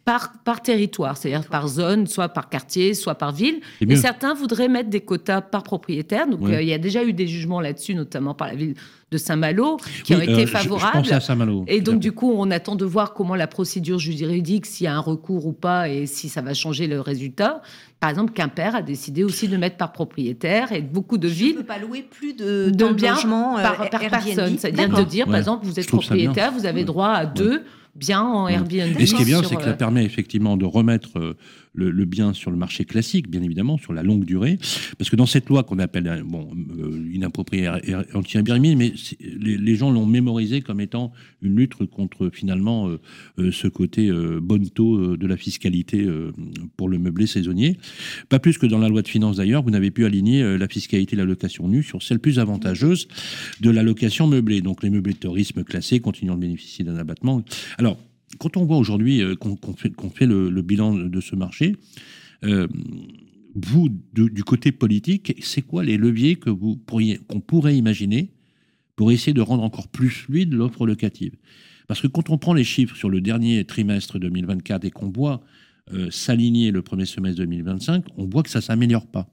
par, par territoire, c'est-à-dire D'accord. par zone, soit par quartier, soit par ville. C'est Et mieux. certains voudraient mettre des quotas par propriétaire. Donc, Oui. euh, il y a déjà eu des jugements là-dessus, notamment par la ville de Saint-Malo, qui Oui, ont été euh, je- favorables. Je, pensais à Saint-Malo. Et donc, du coup, on attend de voir comment la procédure juridique, s'il y a un recours ou pas, et si ça va changer le résultat. Par exemple, Quimper a décidé aussi de mettre par propriétaire, et beaucoup de Je ne villes peux pas louer plus de, de tant de biens logements euh, par, par Airbnb. personne. C'est-à-dire D'accord. de dire, Ouais. par exemple, vous Je êtes trouve ça bien. propriétaire, vous avez Ouais. droit à deux biens en Ouais. Airbnb. Et ce qui est bien, sur, c'est que ça euh, permet effectivement de remettre euh, le, le bien sur le marché classique, bien évidemment, sur la longue durée. Parce que dans cette loi qu'on appelle euh, bon, euh, inappropriée anti-Airbnb, mais c'est- les, les gens l'ont mémorisé comme étant une lutte contre finalement euh, euh, ce côté euh, bon taux euh, de la fiscalité euh, pour le meublé saisonnier. Pas plus que dans la loi de finances d'ailleurs, vous n'avez pu aligner euh, la fiscalité de la location nue sur celle plus avantageuse de la location meublée. Donc les meublés de tourisme classés continuent de bénéficier d'un abattement. Alors, quand on voit aujourd'hui euh, qu'on qu'on fait, qu'on fait le, le bilan de ce marché, euh, vous, de- du côté politique, c'est quoi les leviers que vous pourriez, qu'on pourrait imaginer pour essayer de rendre encore plus fluide l'offre locative? Parce que quand on prend les chiffres sur le dernier trimestre deux mille vingt-quatre et qu'on voit euh, s'aligner le premier semestre deux mille vingt-cinq, on voit que ça ne s'améliore pas.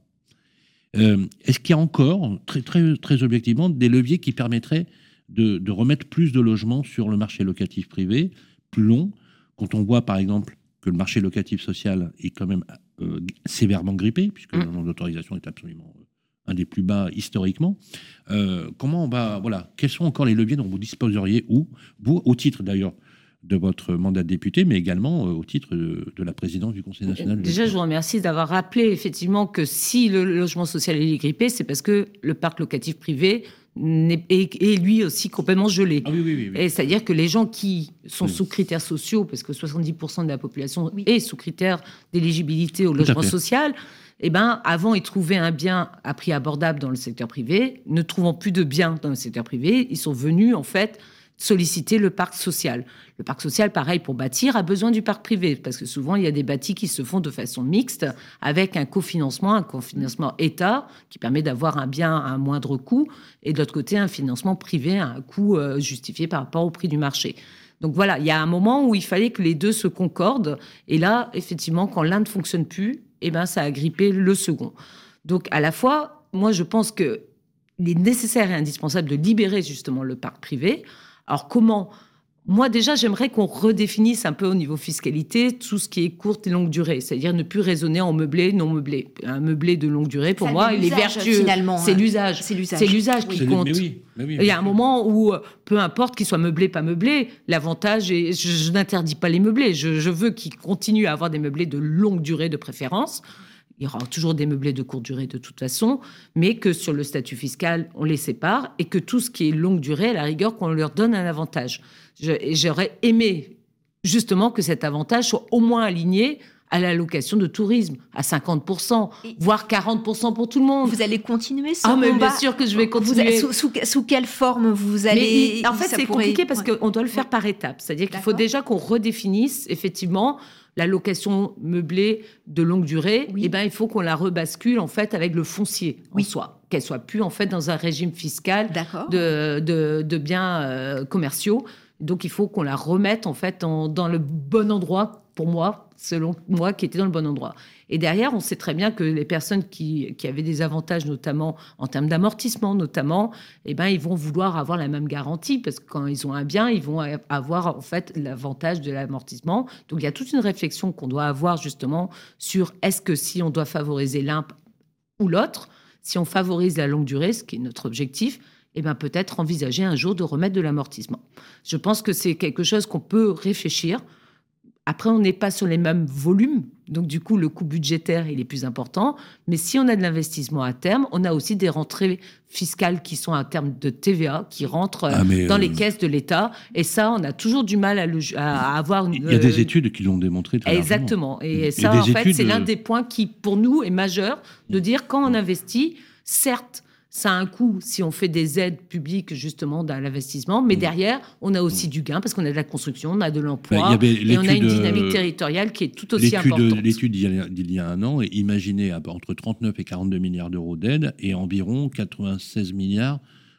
Euh, est-ce qu'il y a encore, très, très, très objectivement, des leviers qui permettraient de, de remettre plus de logements sur le marché locatif privé, plus long, quand on voit par exemple que le marché locatif social est quand même euh, sévèrement grippé, puisque Mm. le nombre d'autorisations est absolument euh, un des plus bas historiquement. Euh, comment on va, voilà, quels sont encore les leviers dont vous disposeriez, ou vous, au titre d'ailleurs de votre mandat de député, mais également euh, au titre de, de la présidence du Conseil national. Déjà, je vous remercie d'avoir rappelé effectivement que si le logement social est grippé, c'est parce que le parc locatif privé n'est- est, est lui aussi complètement gelé. Ah oui, oui, oui. oui. Et c'est-à-dire que les gens qui sont Oui. sous critères sociaux, parce que soixante-dix pour cent de la population Oui. est sous critères d'éligibilité au Tout à logement fait. social, eh ben, avant, ils trouvaient un bien à prix abordable dans le secteur privé. Ne trouvant plus de biens dans le secteur privé, ils sont venus, en fait, solliciter le parc social. Le parc social, pareil, pour bâtir, a besoin du parc privé, parce que souvent, il y a des bâtis qui se font de façon mixte, avec un cofinancement, un cofinancement État, qui permet d'avoir un bien à un moindre coût, et de l'autre côté, un financement privé à un coût euh, justifié par rapport au prix du marché. Donc voilà, il y a un moment où il fallait que les deux se concordent, et là, effectivement, quand l'un ne fonctionne plus, eh ben, ça a grippé le second. Donc, à la fois, moi, je pense qu'il est nécessaire et indispensable de libérer justement le parc privé. Alors, comment ? Moi, déjà, j'aimerais qu'on redéfinisse un peu au niveau fiscalité tout ce qui est courte et longue durée, c'est-à-dire ne plus raisonner en meublé, non meublé. Un meublé de longue durée, pour Ça, moi, mais il est l'usage, vertueux. finalement, C'est hein. l'usage. C'est l'usage. C'est l'usage qui C'est- compte. mais oui, mais oui, Il y a un bien sûr. moment où, euh, peu importe qu'il soit meublé, pas meublé, l'avantage est, je, je n'interdis pas les meublés. Je, je veux qu'ils continuent à avoir des meublés de longue durée de préférence. Il y aura toujours des meublés de courte durée de toute façon, mais que sur le statut fiscal, on les sépare et que tout ce qui est longue durée, à la rigueur, qu'on leur donne un avantage. Je- et J'aurais aimé justement que cet avantage soit au moins aligné à la location de tourisme, à cinquante pour cent, Et- voire quarante pour cent pour tout le monde. Vous allez continuer ce Ah, mais combat bien sûr que je vais Vous continuer. allez- sous, sous- sous quelle forme vous allez Mais en fait, ça c'est pourrait- compliqué parce Ouais. qu'on doit le faire par étapes. C'est-à-dire qu'il faut D'accord. déjà qu'on redéfinisse effectivement la location meublée de longue durée. Oui. Et ben, il faut qu'on la rebascule en fait avec le foncier Oui. en soi, qu'elle soit plus en fait dans un régime fiscal D'accord. de, de, de biens euh, commerciaux. Donc, il faut qu'on la remette en fait en- dans le bon endroit pour moi, selon moi, qui était dans le bon endroit. Et derrière, on sait très bien que les personnes qui, qui avaient des avantages, notamment en termes d'amortissement, notamment, eh ben, ils vont vouloir avoir la même garantie parce que quand ils ont un bien, ils vont avoir en fait l'avantage de l'amortissement. Donc, il y a toute une réflexion qu'on doit avoir justement sur est-ce que si on doit favoriser l'un ou l'autre, si on favorise la longue durée, ce qui est notre objectif, eh ben, peut-être envisager un jour de remettre de l'amortissement. Je pense que c'est quelque chose qu'on peut réfléchir. Après, on n'est pas sur les mêmes volumes, donc du coup, le coût budgétaire, il est plus important. Mais si on a de l'investissement à terme, on a aussi des rentrées fiscales qui sont à terme de T V A, qui rentrent Ah, mais, dans euh, les caisses de l'État. Et ça, on a toujours du mal à, le, à avoir... Une, Il y a des euh, études qui l'ont démontré très largement. Exactement. Et Et ça, des en fait, études, c'est l'un euh, des points qui, pour nous, est majeur, de dire quand on investit, certes, ça a un coût si on fait des aides publiques justement dans l'investissement, mais derrière, on a aussi du gain parce qu'on a de la construction, on a de l'emploi Bah, il y avait et on a une l'étude, dynamique euh, territoriale qui est tout aussi L'étude, importante. l'étude d'il y a- d'il y a un an imaginait entre trente-neuf et quarante-deux milliards d'euros d'aide et environ quatre-vingt-seize milliards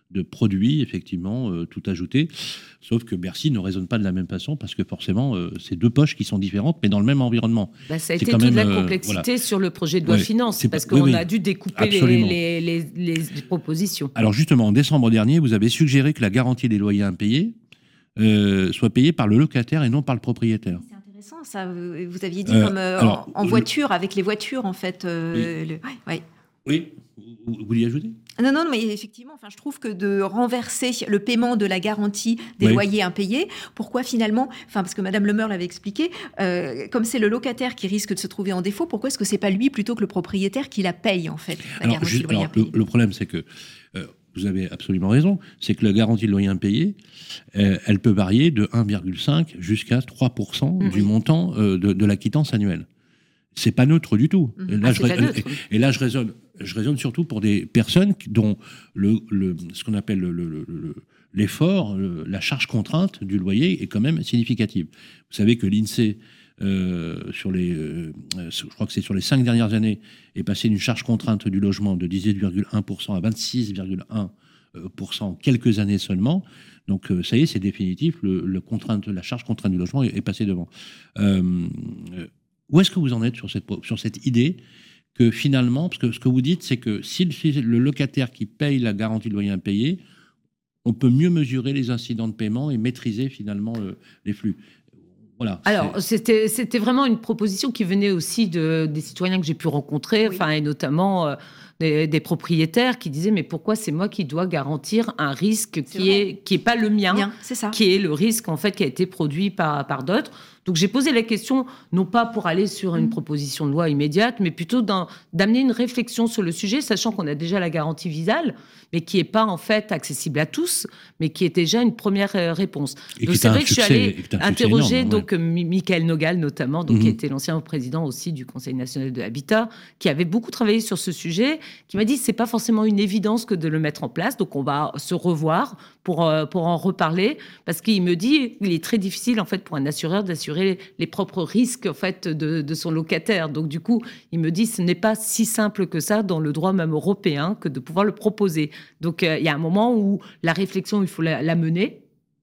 de produits, effectivement, euh, tout ajouté. Sauf que Bercy ne raisonne pas de la même façon parce que forcément, euh, c'est deux poches qui sont différentes, mais dans le même environnement. Bah, ça a c'est été quand toute même, la euh, complexité voilà. sur le projet de loi Ouais, finance, c'est parce pas- qu'on oui, oui. a dû découper les, Absolument. les, les, les propositions. Alors justement, en décembre dernier, vous avez suggéré que la garantie des loyers impayés euh, soit payée par le locataire et non par le propriétaire. C'est intéressant, ça. Vous vous aviez dit Euh, comme euh, alors, en, en le- voiture, avec les voitures, en fait. euh, le- ouais, ouais. Oui, vous, vous voulez ajouter ? Non, non, mais effectivement, enfin, je trouve que de renverser le paiement de la garantie des Oui. loyers impayés, pourquoi finalement, enfin, parce que Madame Lemeur l'avait expliqué, euh, comme c'est le locataire qui risque de se trouver en défaut, pourquoi est-ce que c'est pas lui plutôt que le propriétaire qui la paye en fait, la Alors, garantie juste- de loyer alors, le, impayé. le problème, c'est que euh, vous avez absolument raison, c'est que la garantie de loyer impayé, euh, elle peut varier de un virgule cinq jusqu'à trois pour cent Mhm. du montant euh, de, de la quittance annuelle. C'est pas neutre du tout. Mhm. Et là, Ah, je, c'est pas rais- neutre. et, et là, je raisonne, je raisonne surtout pour des personnes qui- dont le, le- ce qu'on appelle le- le- le- le- l'effort, le- la charge contrainte du loyer est quand même significative. Vous savez que l'INSEE, euh, sur les, euh, je crois que c'est sur les cinq dernières années, est passé d'une charge contrainte du logement de dix-huit virgule un pour cent à vingt-six virgule un pour cent en quelques années seulement. Donc euh, ça y est, c'est définitif. Le, le contrainte, la charge contrainte du logement est, est passée devant. Euh, euh, où est-ce que vous en êtes sur cette, sur cette idée que finalement, parce que ce que vous dites, c'est que si le, si le locataire qui paye la garantie de loyer impayé, on peut mieux mesurer les incidents de paiement et maîtriser finalement le- les flux. Voilà. Alors, c'est- c'était, c'était vraiment une proposition qui venait aussi de, des citoyens que j'ai pu rencontrer, Oui. enfin, et notamment euh, des, des propriétaires qui disaient « Mais pourquoi c'est moi qui dois garantir un risque C'est qui vrai. est, qui est pas le mien, Bien, c'est ça. qui est le risque en fait qui a été produit par, par d'autres ?» Donc, j'ai posé la question, non pas pour aller sur une Mm. proposition de loi immédiate, mais plutôt d'un- d'amener une réflexion sur le sujet, sachant qu'on a déjà la garantie visale, mais qui n'est pas en fait accessible à tous, mais qui est déjà une première euh, réponse. Et Donc, qui c'est est un vrai que je suis succès- allée et qui est un succès interroger énorme, donc, Mi- Michael Nogal notamment, donc, Mhm. qui était l'ancien président aussi du Conseil national de l'habitat, qui avait beaucoup travaillé sur ce sujet, qui m'a dit c'est pas forcément une évidence que de le mettre en place, donc on va se revoir pour, euh, pour en reparler, parce qu'il me dit il est très difficile en fait pour un assureur d'assurer les propres risques en fait de, de son locataire. Donc du coup, il me dit ce n'est pas si simple que ça dans le droit même européen que de pouvoir le proposer. Donc euh, il y a un moment où la réflexion il faut la, la mener.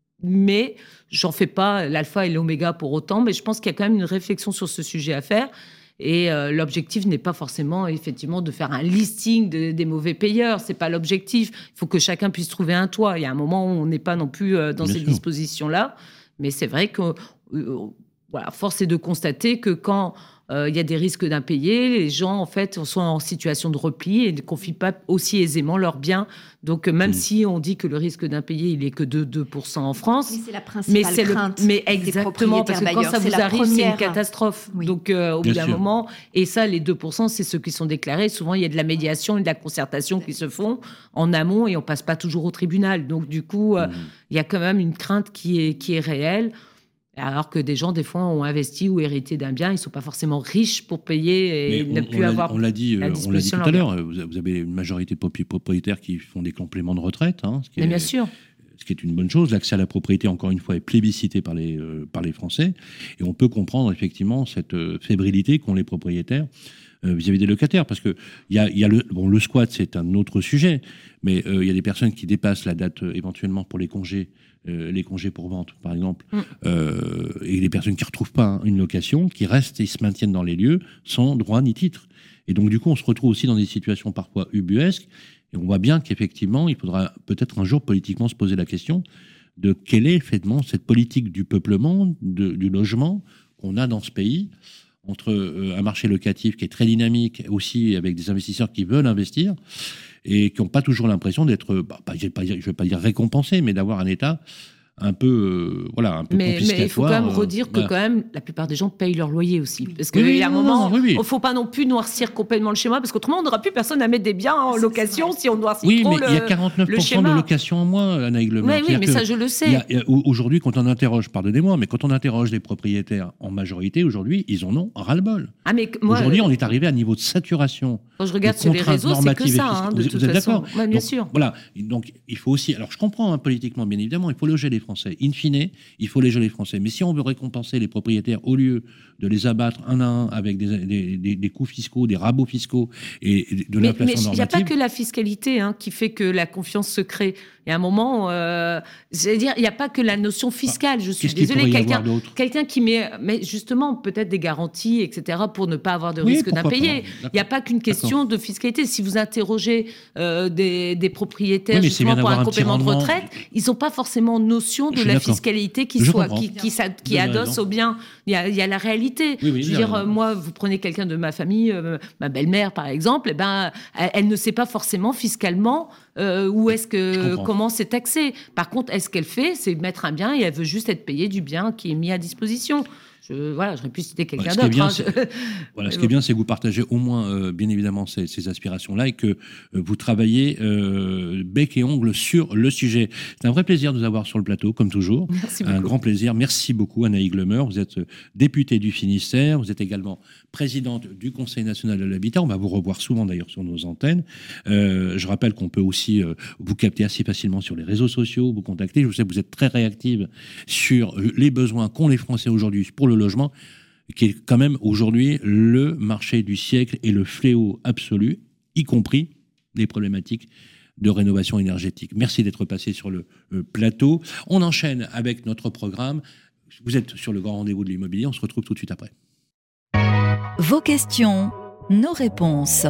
Mais j'en fais pas l'alpha et l'oméga pour autant, mais je pense qu'il y a quand même une réflexion sur ce sujet à faire. Et euh, l'objectif n'est pas forcément, effectivement, de faire un listing de- des mauvais payeurs. C'est pas l'objectif. Il faut que chacun puisse trouver un toit. Il y a un moment où on n'est pas non plus euh, dans Bien ces sûr. dispositions-là. Mais c'est vrai que, euh, voilà, force est de constater que quand euh, il y a des risques d'impayés, les gens, en fait, sont en situation de repli et ne confient pas aussi aisément leurs biens. Donc, euh, même Mm. si on dit que le risque d'impayé, il est que de deux pour cent en France, Mais c'est la mais principale c'est le, crainte mais des exactement parce que quand propriétaires ça bailleurs. C'est vous la arrive, c'est une première. catastrophe. Oui. Donc euh, au Bien bout d'un sûr. moment, et ça, les deux pour cent, c'est ceux qui sont déclarés. Souvent, il y a de la médiation et de la concertation qui se font en amont et on passe pas toujours au tribunal. Donc du coup, euh, Mhm. il y a quand même une crainte qui est qui est réelle. Alors que des gens, des fois, ont investi ou hérité d'un bien, ils sont pas forcément riches pour payer et Mais ne on- plus on l'a- avoir. on l'a dit, la euh, on l'a dit disposition tout à de leur l'heure. euh, Vous a- vous avez une majorité de propri- propriétaires qui font des compléments de retraite, hein, ce qui Mais est- bien sûr. ce qui est une bonne chose. L'accès à la propriété, encore une fois, est plébiscité par les, euh, par les Français. Et on peut comprendre effectivement cette euh, fébrilité qu'ont les propriétaires euh, vis-à-vis des locataires. Parce que il y a, il y a le, bon, le squat, c'est un autre sujet, mais euh, il y a des personnes qui dépassent la date euh, éventuellement pour les congés, euh, les congés pour vente, par exemple, Mm. euh, et les personnes qui ne retrouvent pas une location, qui restent et se maintiennent dans les lieux sans droit ni titre. Et donc, du coup, on se retrouve aussi dans des situations parfois ubuesques. Et on voit bien qu'effectivement, il faudra peut-être un jour politiquement se poser la question de quelle est effectivement cette politique du peuplement, de- du logement qu'on a dans ce pays, entre euh, un marché locatif qui est très dynamique, aussi avec des investisseurs qui veulent investir et qui n'ont pas toujours l'impression d'être, bah, pas- je ne vais pas dire- je vais pas dire récompensés, mais d'avoir un État un peu, euh, voilà, un peu Mais, mais il faut quand confiscatoire, même euh, redire que voilà. quand même la plupart des gens payent leur loyer aussi. Parce Oui, qu'il oui, y a un non, moment, non, oui, oui. il ne faut pas non plus noircir complètement le schéma, parce qu'autrement on n'aura plus personne à mettre des biens en C'est- location c'est si on noircit Oui, trop mais le, il y a quarante-neuf pour cent le de schéma. location en moins, Anaïg Lemeur. Oui, oui, C'est-à-dire mais que ça je le il sais. y a- il y a- au- aujourd'hui, quand on interroge, pardonnez-moi, mais quand on interroge les propriétaires en majorité, aujourd'hui, ils en ont ras-le-bol. Ah, mais moi, Aujourd'hui, euh, on est arrivé à un niveau de saturation. quand je regarde de sur les contraintes réseaux, c'est que normatives et ça, hein, fiscales. de Vous- toute vous êtes façon. d'accord Ouais, bien Donc, sûr. Voilà. Donc, il faut aussi. Alors, je comprends hein, politiquement, bien évidemment, il faut loger les Français. Français. In fine, il faut loger les Français. Mais si on veut récompenser les propriétaires, au lieu de les abattre un à un avec des, des, des, des coûts fiscaux, des rabots fiscaux et de mais, l'inflation mais normative... il n'y a pas que la fiscalité hein, qui fait que la confiance se crée. Il y a un moment, euh, c'est-à-dire, il n'y a pas que la notion fiscale. Je suis Qu'est-ce qu'il désolée, pourrait y quelqu'un, avoir d'autre quelqu'un qui met, mais justement, peut-être des garanties, et cetera, pour ne pas avoir de Oui, risque pourquoi d'impayé. pas. Il n'y a pas qu'une question de fiscalité. Si vous interrogez euh, des, des propriétaires Oui, justement pour un, un complément de rendement. retraite, ils n'ont pas forcément notion de la fiscalité qui, soit, qui, qui, qui, qui adosse au bien. Il y a, il y a la réalité. Oui, oui, je veux dire, euh, moi, vous prenez quelqu'un de ma famille, euh, ma belle-mère par exemple, eh ben, elle, elle ne sait pas forcément fiscalement euh, où est-ce que comment c'est taxé. Par contre, est-ce qu'elle fait, c'est mettre un bien et elle veut juste être payée du bien qui est mis à disposition. Je, voilà, j'aurais pu citer quelqu'un voilà, d'autre. Hein, je... voilà, ce qui est bien, c'est que vous partagez au moins, euh, bien évidemment, ces, ces aspirations-là et que euh, vous travaillez euh, bec et ongle sur le sujet. C'est un vrai plaisir de vous avoir sur le plateau, comme toujours. Merci beaucoup. Un grand plaisir. Merci beaucoup, Anaïs Glemer. Vous êtes députée du Finistère. Vous êtes également présidente du Conseil national de l'habitat. On va vous revoir souvent, d'ailleurs, sur nos antennes. Euh, je rappelle qu'on peut aussi euh, vous capter assez facilement sur les réseaux sociaux, vous contacter. Je sais que vous êtes très réactive sur les besoins qu'ont les Français aujourd'hui pour le logement, qui est quand même aujourd'hui le marché du siècle et le fléau absolu, y compris les problématiques de rénovation énergétique. Merci d'être passé sur le euh, plateau. On enchaîne avec notre programme. Vous êtes sur le grand rendez-vous de l'immobilier. On se retrouve tout de suite après. Vos questions, nos réponses.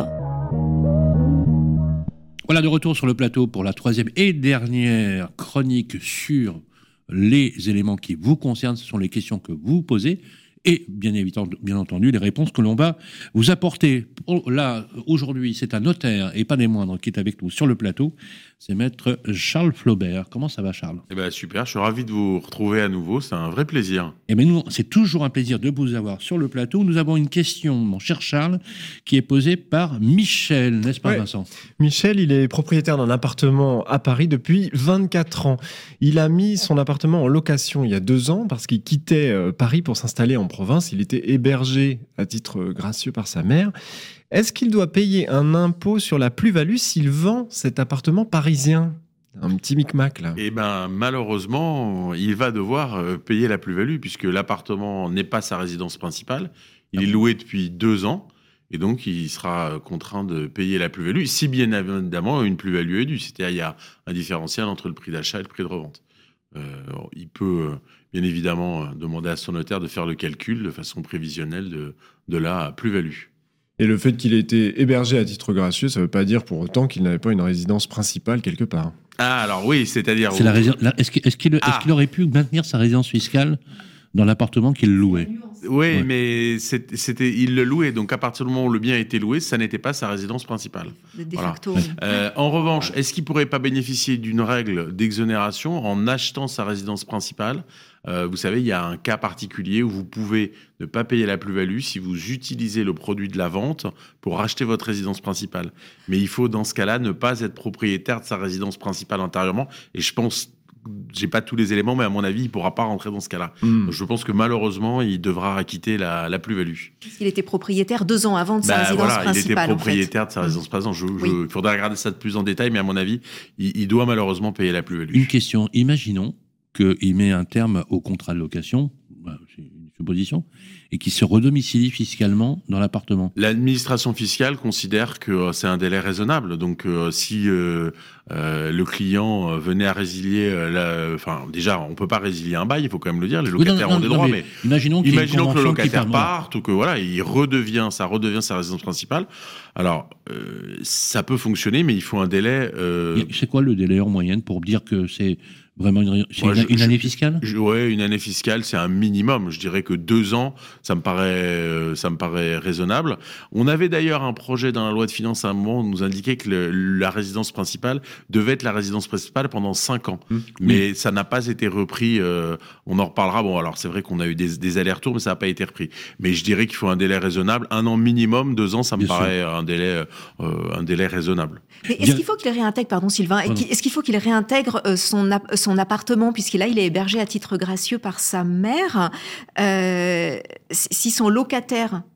Voilà, de retour sur le plateau pour la troisième et dernière chronique sur les éléments qui vous concernent. Ce sont les questions que vous posez et bien, évidemment, bien entendu les réponses que l'on va vous apporter. Là, aujourd'hui, c'est un notaire et pas des moindres qui est avec nous sur le plateau. C'est maître Charles Flaubert. Comment ça va, Charles ? Eh ben super, je suis ravi de vous retrouver à nouveau, c'est un vrai plaisir. Eh bien, nous, c'est toujours un plaisir de vous avoir sur le plateau. Nous avons une question, mon cher Charles, qui est posée par Michel, n'est-ce pas, ouais. Vincent ? Michel, il est propriétaire d'un appartement à Paris depuis vingt-quatre ans. Il a mis son appartement en location il y a deux ans parce qu'il quittait Paris pour s'installer en province. Il était hébergé à titre gracieux par sa mère. Est-ce qu'il doit payer un impôt sur la plus-value s'il vend cet appartement parisien ? Un petit micmac, là. Eh bien, malheureusement, il va devoir payer la plus-value puisque l'appartement n'est pas sa résidence principale. Il ah est bon. loué depuis deux ans et donc il sera contraint de payer la plus-value, si bien évidemment une plus-value est due. C'est-à-dire qu'il y a un différentiel entre le prix d'achat et le prix de revente. Euh, il peut euh, bien évidemment demander à son notaire de faire le calcul de façon prévisionnelle de, de la plus-value. Et le fait qu'il ait été hébergé à titre gracieux, ça ne veut pas dire pour autant qu'il n'avait pas une résidence principale quelque part. Ah, alors oui, c'est-à-dire... C'est la rési- la, est-ce, qu'il, est-ce, qu'il, ah. est-ce qu'il aurait pu maintenir sa résidence fiscale dans l'appartement qu'il louait ? Oui, ouais. mais c'était, c'était, il le louait. Donc, à partir du moment où le bien a été loué, ça n'était pas sa résidence principale. De, de facto. Voilà. Euh, en revanche, est-ce qu'il ne pourrait pas bénéficier d'une règle d'exonération en achetant sa résidence principale ? Euh, vous savez, il y a un cas particulier où vous pouvez ne pas payer la plus-value si vous utilisez le produit de la vente pour racheter votre résidence principale. Mais il faut, dans ce cas-là, ne pas être propriétaire de sa résidence principale antérieurement. Et je pense... J'ai pas tous les éléments, mais à mon avis, il pourra pas rentrer dans ce cas-là. Mmh. Donc, je pense que malheureusement, il devra acquitter la, la plus-value. Il était propriétaire deux ans avant de sa bah, résidence voilà, principale. Il était propriétaire en fait. de sa résidence principale. Je, je, oui. Il faudrait regarder ça de plus en détail, mais à mon avis, il, il doit malheureusement payer la plus-value. Une question. Imaginons qu'il met un terme au contrat de location. Bah, c'est une supposition. Et qui se redomicilie fiscalement dans l'appartement. L'administration fiscale considère que c'est un délai raisonnable. Donc, euh, si euh, euh, le client venait à résilier, euh, la, enfin, déjà, on peut pas résilier un bail, il faut quand même le dire. Les locataires oui, non, non, ont des non, droits, mais, mais imaginons, imaginons que le locataire parte ou que voilà, il redevient, ça redevient sa résidence principale. Alors, euh, ça peut fonctionner, mais il faut un délai. Euh... C'est quoi le délai en moyenne pour dire que c'est vraiment une, c'est ouais, une, je, une année fiscale ? Oui, une année fiscale, c'est un minimum. Je dirais que deux ans, ça me paraît, euh, ça me paraît raisonnable. On avait d'ailleurs un projet dans la loi de finances à un moment où on nous indiquait que le, la résidence principale devait être la résidence principale pendant cinq ans. Mmh. Mais mmh. ça n'a pas été repris. Euh, on en reparlera. Bon, alors c'est vrai qu'on a eu des, des allers-retours, mais ça n'a pas été repris. Mais je dirais qu'il faut un délai raisonnable. Un an minimum, deux ans, ça me Bien paraît sûr. un délai, euh, un délai raisonnable. Mais est-ce qu'il faut qu'il réintègre, pardon Sylvain, pardon. est-ce qu'il faut qu'il réintègre euh, son, ap- son appartement, puisqu'il là, il est hébergé à titre gracieux par sa mère, euh, si son locataire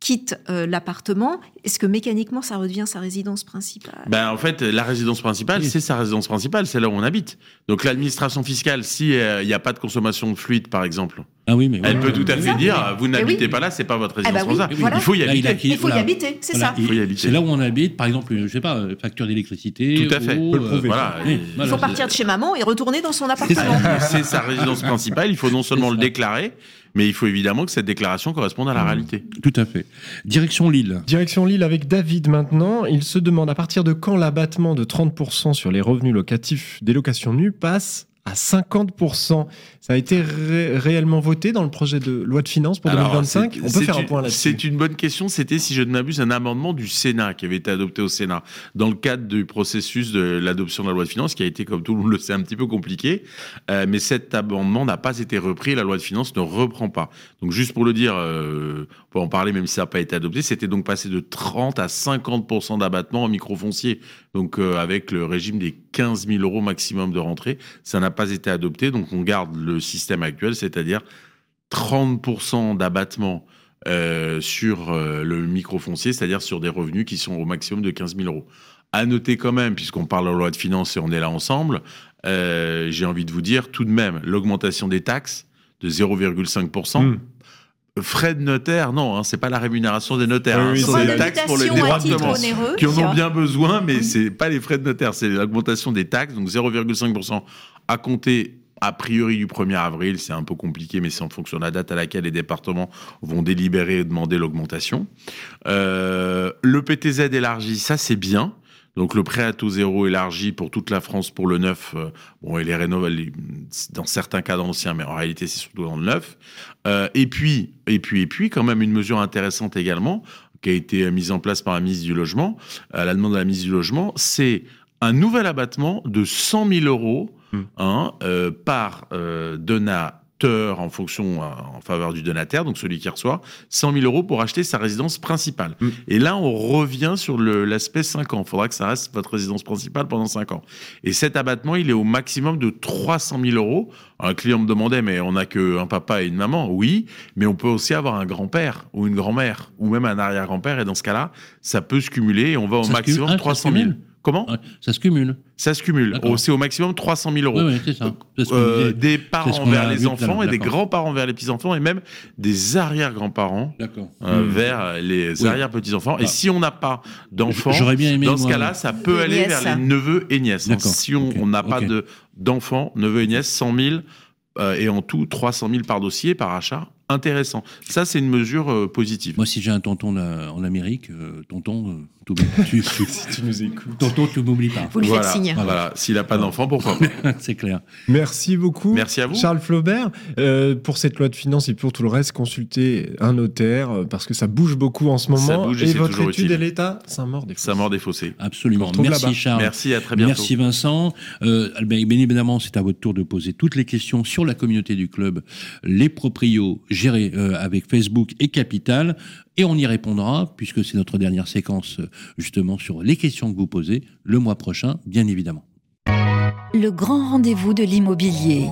quitte euh, l'appartement, est-ce que mécaniquement ça redevient sa résidence principale ? Ben, en fait, la résidence principale, oui. c'est sa résidence principale, c'est là où on habite. Donc l'administration fiscale, s'il n'y euh, a pas de consommation de fluide, par exemple, ah oui, mais elle oui, peut oui, tout à oui. fait dire, oui. vous n'habitez oui. pas là, c'est pas votre Ah résidence bah oui, principale. voilà. Il faut y habiter. Là, il, il faut voilà. y habiter, c'est voilà. ça. Il faut y habiter. C'est là où on habite, par exemple, je sais pas, facture d'électricité. Tout à fait. Ou, euh, voilà. oui, Il voilà. faut partir de chez maman et retourner dans son C'est, appartement. c'est sa résidence principale, il faut non seulement le déclarer, mais il faut évidemment que cette déclaration corresponde à la mmh. réalité. Tout à fait. Direction Lille. Direction Lille avec David maintenant. Il se demande à partir de quand l'abattement de trente pour cent sur les revenus locatifs des locations nues passe à cinquante pour cent. Ça a été ré- réellement voté dans le projet de loi de finances pour Alors, deux mille vingt-cinq. c'est, On peut c'est faire une, un point là-dessus. C'est une bonne question. C'était, si je ne m'abuse, un amendement du Sénat qui avait été adopté au Sénat dans le cadre du processus de l'adoption de la loi de finances qui a été, comme tout le monde le sait, un petit peu compliqué. Euh, mais cet amendement n'a pas été repris. La loi de finances ne reprend pas. Donc, juste pour le dire, euh, on peut en parler même si ça n'a pas été adopté, c'était donc passé de trente à cinquante pour cent d'abattement en microfoncier. Donc, euh, avec le régime des quinze mille euros maximum de rentrée, ça n'a pas été adopté. Donc, on garde le système actuel, c'est-à-dire trente pour cent d'abattement euh, sur euh, le microfoncier, c'est-à-dire sur des revenus qui sont au maximum de quinze mille euros. À noter quand même, puisqu'on parle de la loi de finances et on est là ensemble, euh, j'ai envie de vous dire tout de même l'augmentation des taxes de zéro virgule cinq pour cent. Mmh. Frais de notaire, non, hein, c'est pas la rémunération des notaires. Oui, hein, oui, c'est les taxes pour les départements qui en ont bien besoin, mais oui. c'est pas les frais de notaire, c'est l'augmentation des taxes, donc zéro virgule cinq pour cent à compter a priori du premier avril. C'est un peu compliqué, mais c'est en fonction de la date à laquelle les départements vont délibérer et demander l'augmentation. Euh, le P T Z élargi, ça c'est bien. Donc le prêt à taux zéro élargi pour toute la France pour le neuf, euh, bon, il est rénové dans certains cas dans l'ancien, mais en réalité c'est surtout dans le neuf. Euh, et puis, et puis, et puis, quand même une mesure intéressante également qui a été mise en place par la ministre du Logement, à la demande de la ministre du Logement, c'est un nouvel abattement de cent mille euros mmh. hein, euh, par euh, donateur en fonction, en faveur du donataire, donc celui qui reçoit, cent mille euros pour acheter sa résidence principale. Mmh. Et là, on revient sur le, l'aspect cinq ans. Il faudra que ça reste votre résidence principale pendant cinq ans. Et cet abattement, il est au maximum de trois cent mille euros. Un client me demandait, mais on n'a qu'un papa et une maman. Oui, mais on peut aussi avoir un grand-père ou une grand-mère ou même un arrière-grand-père. Et dans ce cas-là, ça peut se cumuler et on va au ça maximum de trois cent mille. Comment ? Ça se cumule. Ça se cumule. Oh, c'est au maximum trois cent mille euros. Oui, oui, c'est ça. C'est ce euh, des parents vers les enfants et d'accord. des grands-parents vers les petits-enfants et même des arrière-grands-parents euh, mmh. vers les oui. arrière-petits-enfants. Ah. Et si on n'a pas d'enfants, J'aurais bien aimé, dans ce moi, cas-là, ça peut aller nièces. vers les neveux et nièces. Hein. Si on n'a okay. pas okay. de, d'enfants, neveux et nièces, cent mille euh, et en tout trois cent mille par dossier, par achat. Intéressant. Ça, c'est une mesure euh, positive. Moi, si j'ai un tonton là, en Amérique, euh, tonton, euh, tu, tu, tu, si tu nous écoutes. Tonton, tu m'oublies pas. Vous lui voilà, faites signe. Voilà. voilà. S'il n'a pas d'enfant, pourquoi pas. C'est clair. Merci beaucoup. Merci à vous. Charles Flaubert. Euh, pour cette loi de finances et pour tout le reste, consultez un notaire euh, parce que ça bouge beaucoup en ce moment. Ça bouge et, et votre étude utile. Et l'État, ça mord des fossés. Ça mord des fossés. Absolument. Merci là-bas. Charles. Merci, à très bientôt. Merci Vincent. Euh, bien évidemment, c'est à votre tour de poser toutes les questions sur la communauté du club, les proprios gérés euh, avec Facebook et Capital, et on y répondra, puisque c'est notre dernière séquence, justement, sur les questions que vous posez, le mois prochain, bien évidemment. Le grand rendez-vous de l'immobilier.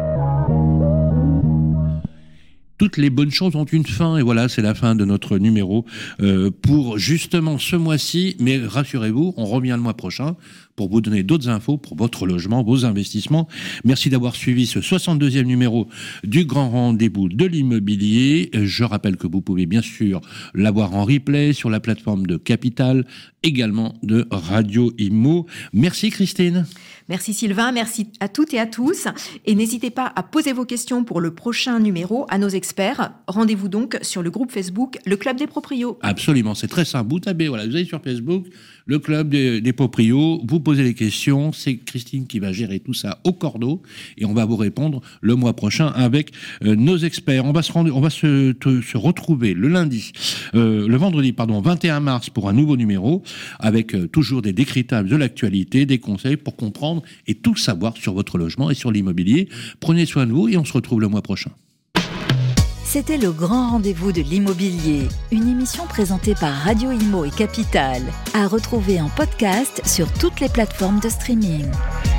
Toutes les bonnes choses ont une fin, et voilà, c'est la fin de notre numéro euh, pour justement ce mois-ci, mais rassurez-vous, on revient le mois prochain pour vous donner d'autres infos pour votre logement, vos investissements. Merci d'avoir suivi ce soixante-deuxième numéro du Grand Rendez-vous de l'immobilier. Je rappelle que vous pouvez bien sûr l'avoir en replay sur la plateforme de Capital, également de Radio Immo. Merci Christine. Merci Sylvain, merci à toutes et à tous. Et n'hésitez pas à poser vos questions pour le prochain numéro à nos experts. Rendez-vous donc sur le groupe Facebook, le Club des Proprios. Absolument, c'est très simple. Vous tapez, voilà, vous allez sur Facebook, le Club des, des Proprios, vous posez les questions, c'est Christine qui va gérer tout ça au cordeau et on va vous répondre le mois prochain avec euh, nos experts. On va se rendre, on va se, te, se retrouver le lundi, euh, le vendredi, pardon, vingt et un mars pour un nouveau numéro avec euh, toujours des décryptages de l'actualité, des conseils pour comprendre et tout savoir sur votre logement et sur l'immobilier. Prenez soin de vous et on se retrouve le mois prochain. C'était le grand rendez-vous de l'immobilier, une émission présentée par Radio Immo et Capital, à retrouver en podcast sur toutes les plateformes de streaming.